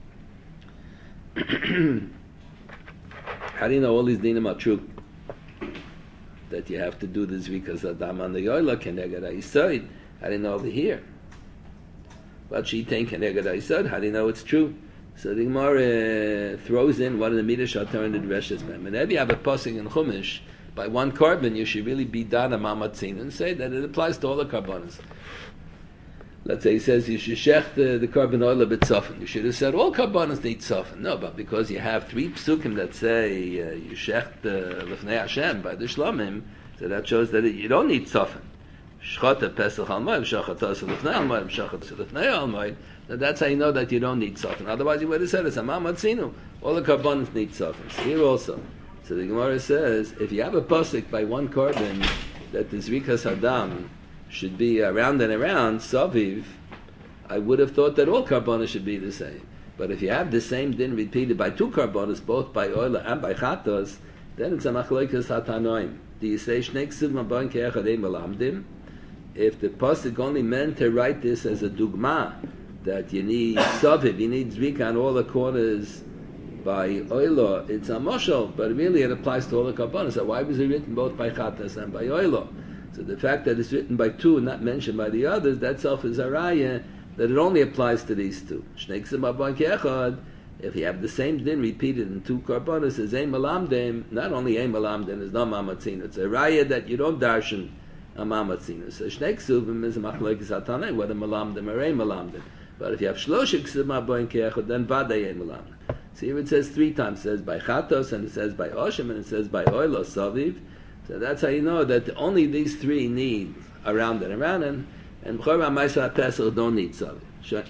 Speaker 1: How do you know all these dinim are true? That you have to do this because Adam and the Yoila Keneged HaYisod. How do you know over here? But she think Keneged HaYisod. How do you know it's true? So the Gemara uh, throws in one of the Midrash Atar the Dreshes Mem. Whenever you have a pasuk in Chumash, by one carbon, you should really be done a mamatzin and say that it applies to all the carbonas. Let's say he says you should shech the, the carbon oil a bit soften. You should have said all carbonas need soften. No, but because you have three psukim that say uh, you shech the lefnei Hashem by the shlomim, so that shows that it, you don't need soften. Shchata pesach al moed, shachata lefnei al moed, shachata lefnei al moed. That's how you know that you don't need soften. Otherwise, you would have said it's a mamatzinu. All the carbonas need soften. Here also. So the Gemara says, if you have a pasuk by one carbon that the Zrikas Hadam should be around and around, Saviv, I would have thought that all carbonas should be the same. But if you have the same din repeated by two carbonas, both by oil and by chatos, then it's a machloikas hatanoim. Do you say shnei ksiv mabon ke'echad ein melamdim? If the pasuk only meant to write this as a dugma, that you need Saviv, you need Zrika on all the corners by oilo, it's a moshel, but really it applies to all the carbonas. So why was it written both by chatas and by oilo? So the fact that it's written by two and not mentioned by the others, that self is a raya that it only applies to these two. If you have the same din repeated in two carbonas as ein malamdim, not only ein malamdim is not mamatzin, it's a raya that you don't darshan a mamatzin. So shnei ksuvim is a machlokes hatanei, whether malamdim or ein malamdim. But if you have shlosh ksiv ma'boin ke'echad, then vaday ein malamdim. See, here it says three times. It says by chatos, and it says by oshim, and it says by oilo saviv. So that's how you know that only these three need around and around, and and b'chor ha'maisa ha'pesach don't need saviv. Sure.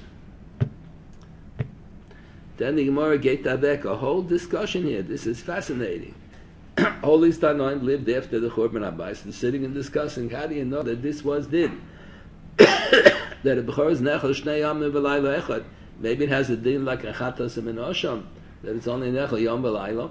Speaker 1: Then the Gemara gave back a whole discussion here. This is fascinating. Holy Tanoim lived after the Churban Abayis and sitting and discussing. How do you know that this was did? That a b'chor is nechel shnei yamim v'layla echad. Maybe it has a din like a chatas and osham, that it's only nechel yom v'layla.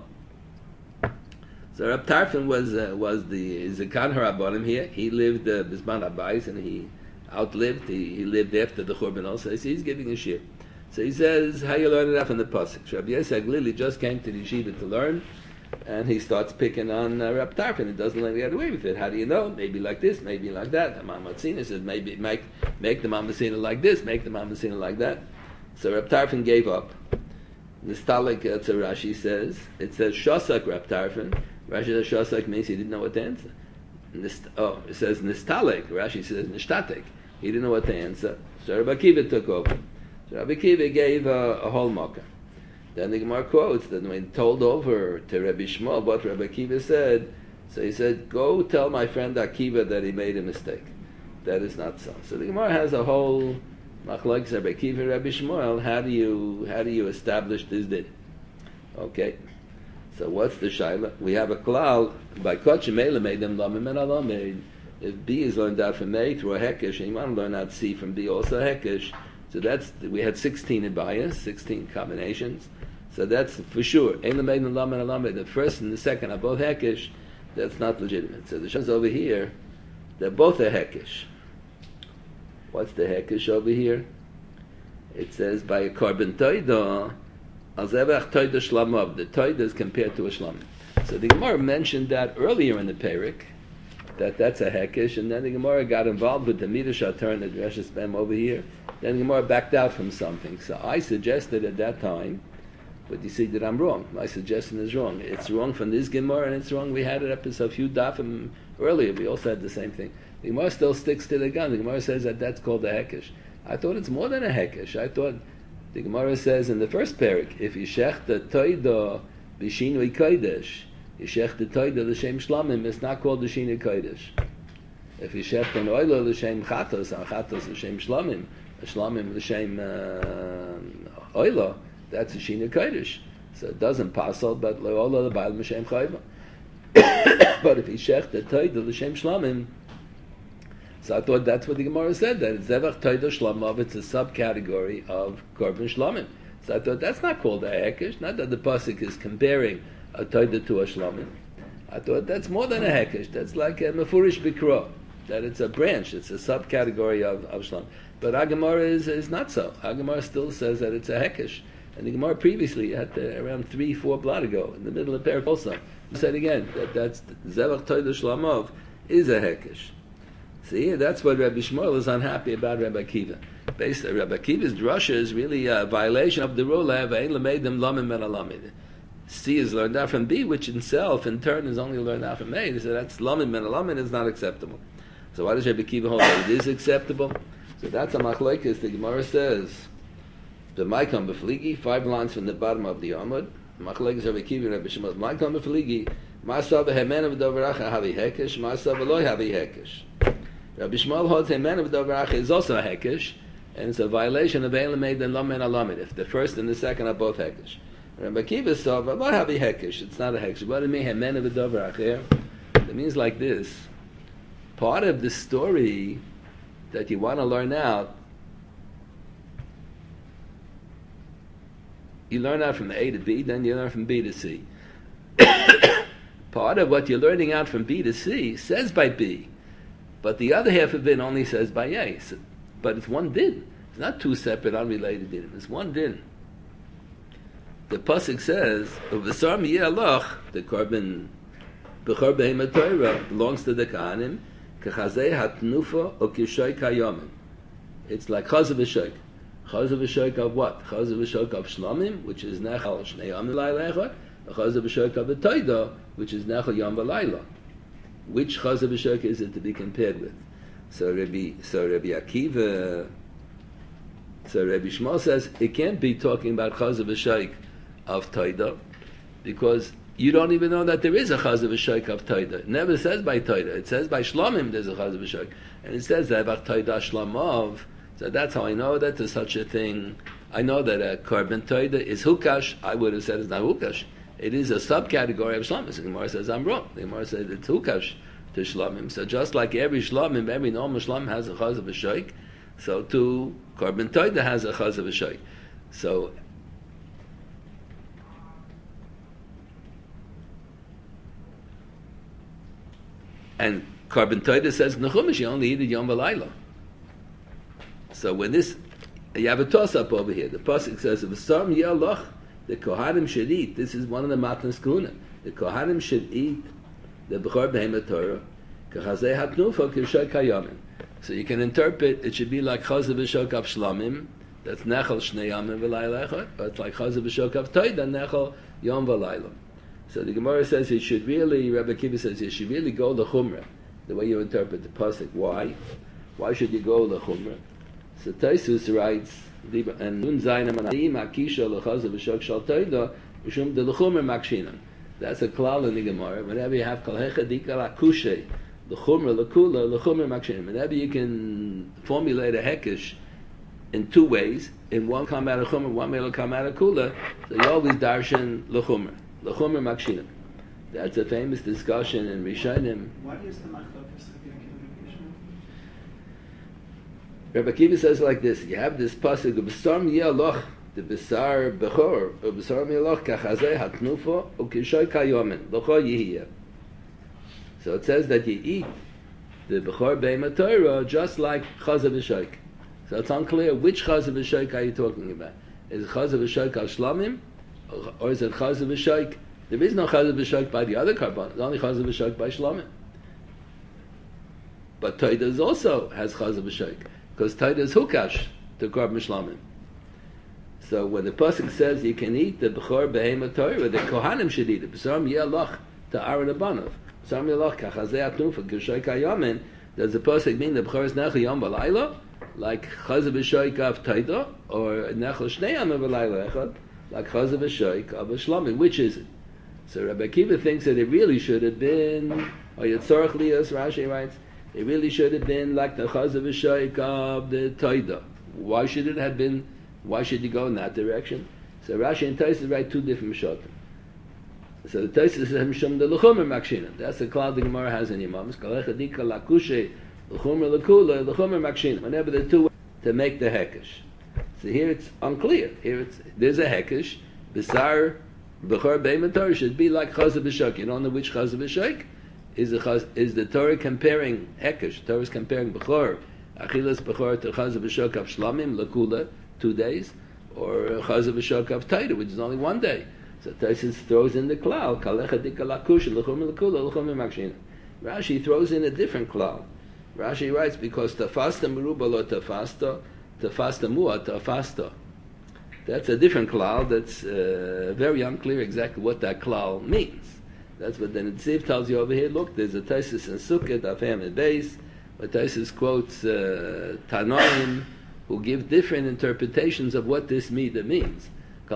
Speaker 1: So Reb Tarfon was uh, was the Zakan Harabonim here. He lived uh, Bisman Abayis and he outlived. He, he lived after the Churban also. So he's giving a shir. So he says, how you learn it from the pasuk? Rabbi Yosef Glili just came to the yeshiva to learn, and he starts picking on uh, Reb Tarfon. He doesn't let him get away with it. How do you know? Maybe like this, maybe like that. The Mamatzina says maybe make make the Mamatzina like this, make the Mamatzina like that. So Reb Tarfon gave up. Nistalik, that's what Rashi says. It says Shosak Reb Tarfon. Rashi says Shosak means he didn't know what to answer. Nist- oh, it says Nistalik. Rashi says Nishtatik. He didn't know what to answer. So Rabbi Akiva took over. So Rabbi Akiva gave a, a whole mocker. Then the Gemara quotes that when told over to Rabbi Shmuel what Rabbi Akiva said, so he said, go tell my friend Akiva that he made a mistake. That is not so. So the Gemara has a whole machlokes Rabbi Akiva and Rabbi Shmuel. How do you how do you establish this din? Okay. So what's the shaila? We have a klal by kochim mele made them lamim and alamed. If B is learned out from A through a hekesh, and you want to learn out C from B also a hekesh. So that's, we had sixteen in bias, sixteen combinations. So that's for sure. The first and the second are both hekesh. That's not legitimate. So the shas over here, they're both a hekesh. What's the hekesh over here? It says by a carbon toida, al zevach toida shlamav. The toida is compared to a shlam. So the Gemara mentioned that earlier in the parak, that that's a hekesh, and then the Gemara got involved with the Midrash Atar and the Dreshes Spam over here. Then the Gemara backed out from something. So I suggested at that time, but you see that I'm wrong. My suggestion is wrong. It's wrong from this Gemara, and it's wrong. We had it up as a few dafim earlier. We also had the same thing. The Gemara still sticks to the gun. The Gemara says that that's called a hekesh. I thought it's more than a hekesh. I thought the Gemara says in the first parak, if you shech the toida b'shinui kodesh, you shech the toida l'shem shlamim, it's not called the shinui kodesh. If you shech an oilo l'shem chatos, and chatos l'shem shlamim, shlamim l'shem oilo, that's a shinui kodesh. So it doesn't passel, but l'oilo l'bayil m'shem chayva. But if he shech the Toida l'shem shlamim, so I thought that's what the Gemara said, that it's Zevach Toida Shlamav, it's a subcategory of Korban Shlamim. So I thought that's not called a Hekesh, not that the Pasuk is comparing a Toida to a Shlamim. I thought that's more than a Hekesh, that's like a Mefurish Bikro, that it's a branch, it's a subcategory of, of Shlamim. But our Gemara is, is not so. Our Gemara still says that it's a Hekesh. And the Gemara previously, at the, around three, four blot ago, in the middle of Perek also, said again that that's Zevach Toida Shlamov is a Hekesh. See, that's what Rabbi Shmuel is unhappy about Rabbi Akiva. Based, Rabbi Akiva's drasha is really a violation of the rule of Ein Lameidim Lamim Men Alamid. C is learned out from B, which itself in turn is only learned out from A. So that's Lamim Men Alamid is not acceptable. So why does Rabbi Akiva hold that it is acceptable? So that's a machlokes. The Gemara says the Maikam Befligi, five lines from the bottom of the Amud. Machlokes Rabbi Akiva and Rabbi Shmuel. Maikam Befligi, Ma'asav Hemen of Doveracha Havi Hekesh, Ma'asav Eloi Havi Hekesh. Rabbi Shmuel holds Hemen of Doveracha is also a Hekesh, and it's a violation of Ein Lamed and Lamed Alamid. If the first and the second are both Hekesh. Rabbi Akiva saw Eloi Havi Hekesh. It's not a Hekesh. What do you mean Hemen of Doveracha? It means like this. Part of the story that you want to learn out, you learn out from A to B, then you learn from B to C. Part of what you're learning out from B to C says by B, but the other half of it only says by A. So, but it's one din. It's not two separate, unrelated din. It's one din. The pasuk says, "V'sar miyalach," the korban b'chor behemat Torah belongs to the Kohanim. Kachazei hatnufa o kishoy kayomin. It's like chazav v'shoik. Chazav v'shoik of what? Chazav v'shoik of shlamim, which is nechal shnei yom v'layla. Chazav v'shoik of the toida, which is nechal yom v'layla. Which chazav v'shoik is it to be compared with? So Rabbi, so Rabbi Akiva, so Rabbi Shmuel says it can't be talking about chazav v'shoik of toida, because you don't even know that there is a chazav v'shoik of toida. It never says by toida. It says by shlamim there's a chazav v'shoik, and it says that about toida shlamov. So that's how I know that there's such a thing. I know that a korban toida is hukash. I would have said it's not hukash. It is a subcategory of shlamim. So the Gemara says I'm wrong. The Gemara says it's hukash to shlamim. So just like every shlamim, every normal shlamim has a chazav v'shoik, so too korban toida has a chazav v'shoik. So and korban toida says nechumish you only eat it yom v'layla. So when this, you have a toss-up over here. The pasuk says, "V'sam yalach," the kohanim should eat. This is one of the matnas kuna. The kohanim should eat the b'chor behemat Torah. Kachazei hatnufa kishoy kayamin. So you can interpret it should be like chazav v'shok of shlamim. That's nechal shnei yamim v'layla. But it's like chazav v'shok of toida nechal yom v'layla. So the Gemara says you should really. Rabbi Akiva says you should really go lechumra. The way you interpret the pasuk. Why? Why should you go lechumra? So Taisus writes, and nun zayin amanim akisha lechazav v'shok shal toida mishum de lechumer makshinan. That's a klal in the Gemara. Whenever you have kol hecha dikal akushe lechumra lekula lechumer makshinan. Whenever you can formulate a hekesh in two ways, in one come out of chumer, one may come out of kula, so you always darshan lechumer lechumer makshinan. That's a famous discussion in Rishonim.
Speaker 3: What is the machlokes of Rabbi Akiva?
Speaker 1: Rabbi Akiva says like this: you have this pasuk, "B'sar miyaloch," the b'sar bechor, "B'sar miyaloch kachazei hatnufa ukishoy kayomen l'chol yihiyah." So it says that you eat the bechor behemat Torah just like chazav v'shoik. So it's unclear which chazav v'shoik are you talking about. Is it chazav v'shoik al shlamim, or is it chazav v'shoik? There is no chazav v'shoik by the other karban. It's only chazav v'shoik by shlamim. But Toida also has chazav v'shoik, because Toida is hukash to korban shlamim. So when the pasuk says you can eat the bechor behemat Torah, the kohanim should eat it. B'saram yalach to Aaron abanav. B'saram yalach kachazei atnufa kishoy kayamin. Does the pasuk mean the bechor is nechel yom v'layla, like chazav v'shoik of Toida, or nechel shnei yom v'layla echad, like chazav v'shoik of a shlamim? Which is it? So Rabbi Akiva thinks that it really should have been, or Yitzorach Lias, Rashi writes, it really should have been like the chazav v'shoik of the Toida. Why should it have been? Why should you go in that direction? So Rashi and Tosfos write two different pshatim. So the Tosfos says Mishum de l'chumer makshina. That's the cloud the Gemara has in Yemamis. Kalecha dika lakushe l'chumer l'kula l'chumer makshina. Whenever the two to make the hekesh. So here it's unclear. Here it's there's a hekesh. Bisar b'chor be'emet Torah should be like chazav b'shok. You don't know which chazav b'shok is the chaz, is the Torah comparing hekesh. Torah is comparing b'chor achilas b'chor to chazav b'shok of shlamim l'kula two days, or chazav b'shok of taita, which is only one day. So Tosfos throws in the klal, kalecha dika lakusha, l'chum l'kula, l'chum makshina. Rashi throws in a different klal. Rashi writes, because tafasta meruba lo tafasta, tafasta mua tafasta. That's a different klal that's uh, very unclear exactly what that klal means. That's what the Netziv tells you over here. Look, there's a Tosfos in Sukkot, Afam and Beis, where Tosfos quotes uh, Tanoim, who give different interpretations of what this midah means.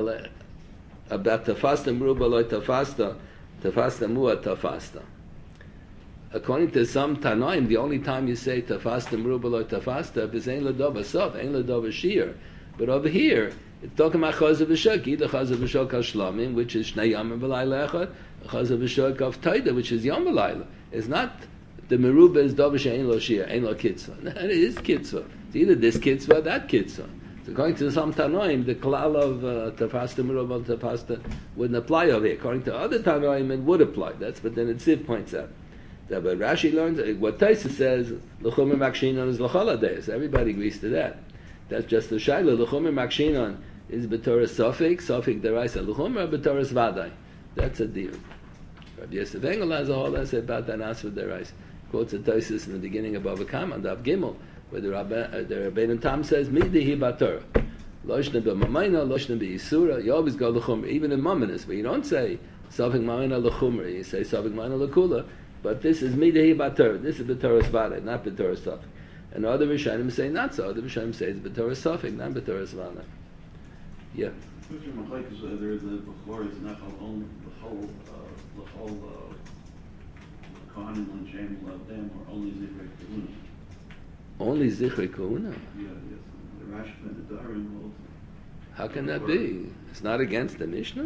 Speaker 1: About tafasta meruba lo tafasta, tafasta mua tafasta. According to some Tanoim, the only time you say tafasta meruba lo tafasta is ein ladova sof, ein ladova shir. But over here, it's talking about chazav v'shok, either chazav v'shok al shlamim, which is shnei yamim v'layla echad, chazav v'shok of taida, which is yom v'layla. It's not the meruba is dova she'ein lo shir, ein lo kitzvah. It is kitzvah. It's either this kitzvah or that kitzvah. So according to some Tanoim, the klal of uh, tafasta meruba tafasta wouldn't apply over here. According to other Tanoim, it would apply. That's what the Netziv points out. That, but Rashi learns what Tosfos says. L'chumer makshinon is l'choladeis. Everybody agrees to that. That's just the shaila. L'chumer makshinon is b'torah sofik, sofik deraisa. L'chumer b'torah vadai. That's a deal. Rabbi Yosef Engel has a whole essay about that answer deraisa. Quotes a Tosfos in the beginning of Bava Kama on Daf Gimel, where the Rabbeinu the Rabbeinu Tam says, "Midihi b'torah, loshna b'mamayna, loshna b'yisura." You always go l'chumer, even in mamanis, but you don't say sofik mamayna l'chumer. You say sofik mamayna l'kula. But this is midahi b'torah. This is b'torah svada, not b'torah sofik. And other Rishonim say not so. Other Rishonim say it's b'torah sofik, not b'torah svada. Yeah.
Speaker 4: Which your machlekes is whether the before is not only the whole the whole kohanim and shem love them, or only zichrei kahuna.
Speaker 1: Only zichrei kahuna.
Speaker 4: Yeah, yes. The Rashi and the Darim holds.
Speaker 1: How can that be? It's not against the Mishnah.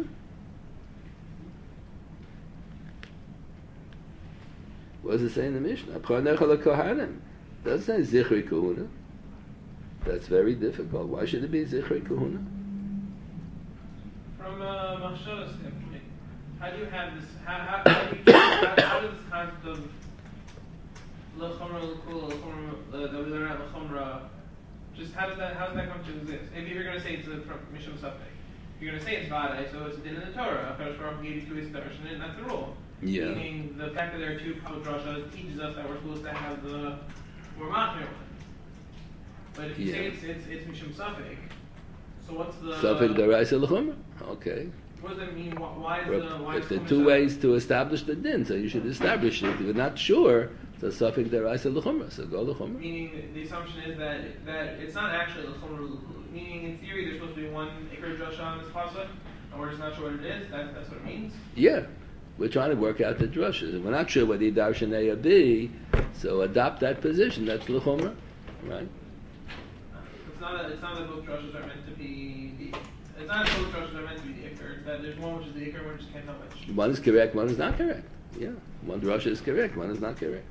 Speaker 1: What does it say in the Mishnah? Doesn't say Zichrei Kahuna. That's very difficult. Why should it be Zichrei Kahuna?
Speaker 2: From a Machshava standpoint, how do you have this? How, how, how, do you, how, how does this concept of l'chumra l'kula, l'chumra, the we learn out l'chumra, just how does that how does that come to exist? If you're going to say it's a, from Mishum Safek, you're going to say it's Vadai, so it's a din in the Torah. Akadosh Baruch Hu gave you to his darshan, and that's the rule.
Speaker 1: Yeah.
Speaker 2: Meaning the fact that there are two public drashas teaches us that we're supposed to have the more machmir one. But if you
Speaker 1: Yeah.
Speaker 2: say it's it's it's mishum safek, so what's the
Speaker 1: Sofik deraisa l'chumra. Okay.
Speaker 2: What does that mean? Why, why is the why
Speaker 1: If
Speaker 2: is
Speaker 1: there are
Speaker 2: Chumash
Speaker 1: two
Speaker 2: safek?
Speaker 1: ways to establish the din, so you should establish it. If you're not sure, so Sofik deraisa l'chumra. So go l'chumra.
Speaker 2: Meaning the assumption is that that it's not actually the chumra. Meaning in theory there's supposed to be one ikar drasha on this pasuk, and we're just not sure what it is. That's that's what it means.
Speaker 1: Yeah. We're trying to work out the drushes. And we're not sure whether darshan A or B, so adopt that position. That's l'chumra, right?
Speaker 2: It's not a, it's not that both drushes are meant to be the. It's not that both drushes are meant to be the ikar. It's that there's one which is the ikar, one just can't tell which.
Speaker 1: One is correct, one is not correct. Yeah. One drusha is correct, one is not correct.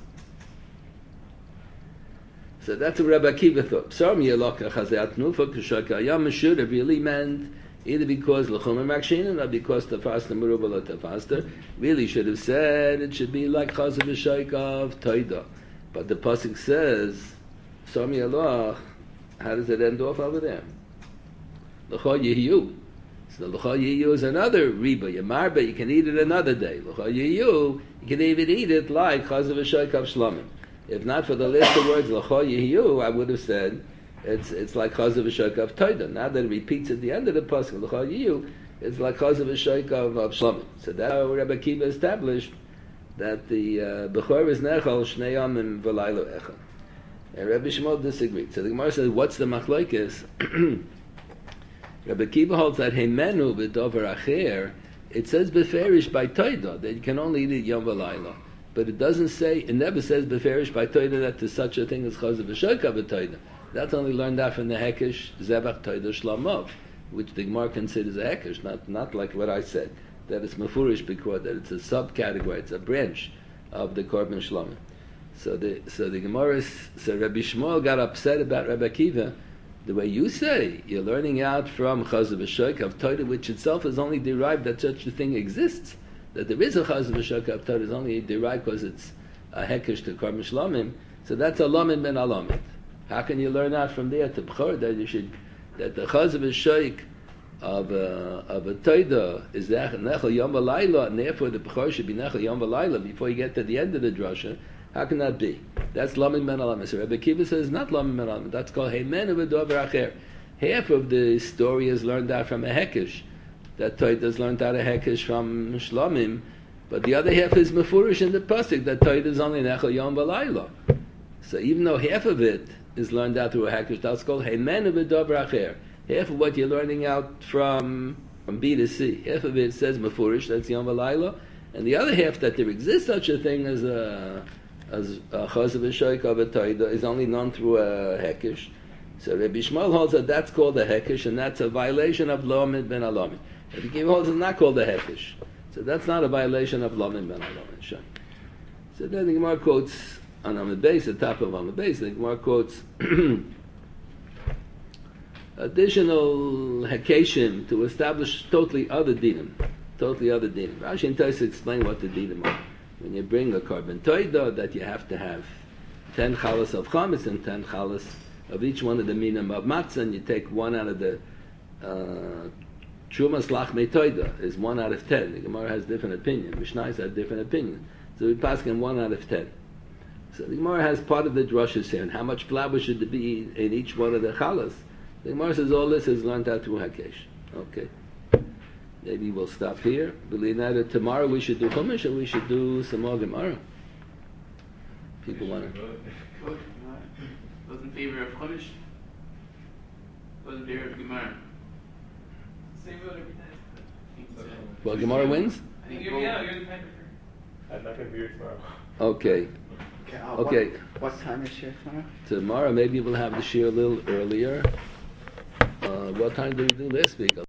Speaker 1: So that's what Rabbi Akiva thought. Psarim yelokach hazayat nufa k'shakayam should have really meant either because l'chumer makshinan or because tafasta meruba lo tafasta. Really should have said it should be like chazav v'shaik of taida. But the pasuk says, Psarim yelokach. How does it end off over there? L'cha yehiyu. So l'cha yehiyu is another riba. Yamarba, you can eat it another day. L'cha yehiyu, you can even eat it like chazav v'shaik of shlamim. If not for the list of words l'cha yehiyu, I would have said it's it's like chazav v'shaik of taida. Now that it repeats at the end of the pasuk l'cha yehiyu, it's like chazav v'shaik of, of shlamim. So that's how Rabbi Akiva established that the bechor is nechal shnei yamim v'laylo echad. And Rabbi Shmuel disagreed. So the Gemara says, what's the machlokes? Rabbi Akiva holds that heimenu v'dover acher. It says beferish by toida that you can only eat it yom v'layla, but it doesn't say. It never says beferish by toida that there's such a thing as chazav v'shoka b'toida. That's only learned out from the hekesh zebach toida shlamov, which the Gemara considers a hekesh, not not like what I said. that it's mafurish because that it's a subcategory, it's a branch of the Korban Shlomim. So the so the Gemara is, so Rabbi Shmuel got upset about Rabbi Akiva. The way you say, you're learning out from Chazal v'Shoik of Torah, which itself is only derived that such a thing exists. That there is a Chazal v'Shoik of Torah is only derived because it's a hekesh to Korban Shlomim. So that's a lamed ben alamed. How can you learn out from there to B'chor that you should that the Chazal v'Shoik of a of a Torah is nechel yom v'layla, and therefore the B'chor should be nechel yom v'layla before you get to the end of the drasha? How can that be? That's lamed ben alamed. So Rabbi Akiva says not lamed ben alamed. That's called heimen v'dover acher. Half of the story is learned out from a hekesh. That Torah is learned out of hekesh from Shlomim, but the other half is mefurish in the pasuk that Torah is only nechel yom v'layla. So even though half of it is learned out through a hekesh, that's called heimen v'dover acher. Half of what you're learning out from from B to C, half of it says mefurish, that's yom v'layla, and the other half that there exists such a thing as a as a Chazal v'Shoik of a Torah is only known through a hekesh. So Rabbi Shmuel holds that that's called a hekesh, and that's a violation of lamed ben alamed. Rabbi Akiva holds it's not called a hekesh, so that's not a violation of lamed ben alamed. So then the Gemara quotes on Amud Beis, the top of Amud Beis, the Gemara quotes additional hekeshim to establish totally other dinim, totally other dinim. Rashi and Tosfos explain what the dinim are. When you bring a korban toida, that you have to have ten chalas of chametz and ten chalas of each one of the minim of matzah, and you take one out of the uh, Trumas lachmei toida is one out of ten. The Gemara has different opinion. Mishnah has different opinion. So we pass in one out of ten. So the Gemara has part of the drushes here, and how much flour should there be in each one of the chalas. The Gemara says all this is learned out through Hakesh. Okay. Maybe we'll stop here. Believe that tomorrow we should do Chumash or we should do some more Gemara. People want to.
Speaker 2: Those in favor of Chumash? Those in favor of Gemara? Same vote every time.
Speaker 1: Well, Gemara wins?
Speaker 2: I think you're, yeah, you're the tiebreaker.
Speaker 3: I'm not going to be here tomorrow.
Speaker 1: Okay.
Speaker 5: Okay. Uh,
Speaker 1: Okay.
Speaker 5: What, what time is shir tomorrow?
Speaker 1: Tomorrow maybe we'll have the shir a little earlier. Uh, what time did we do last week?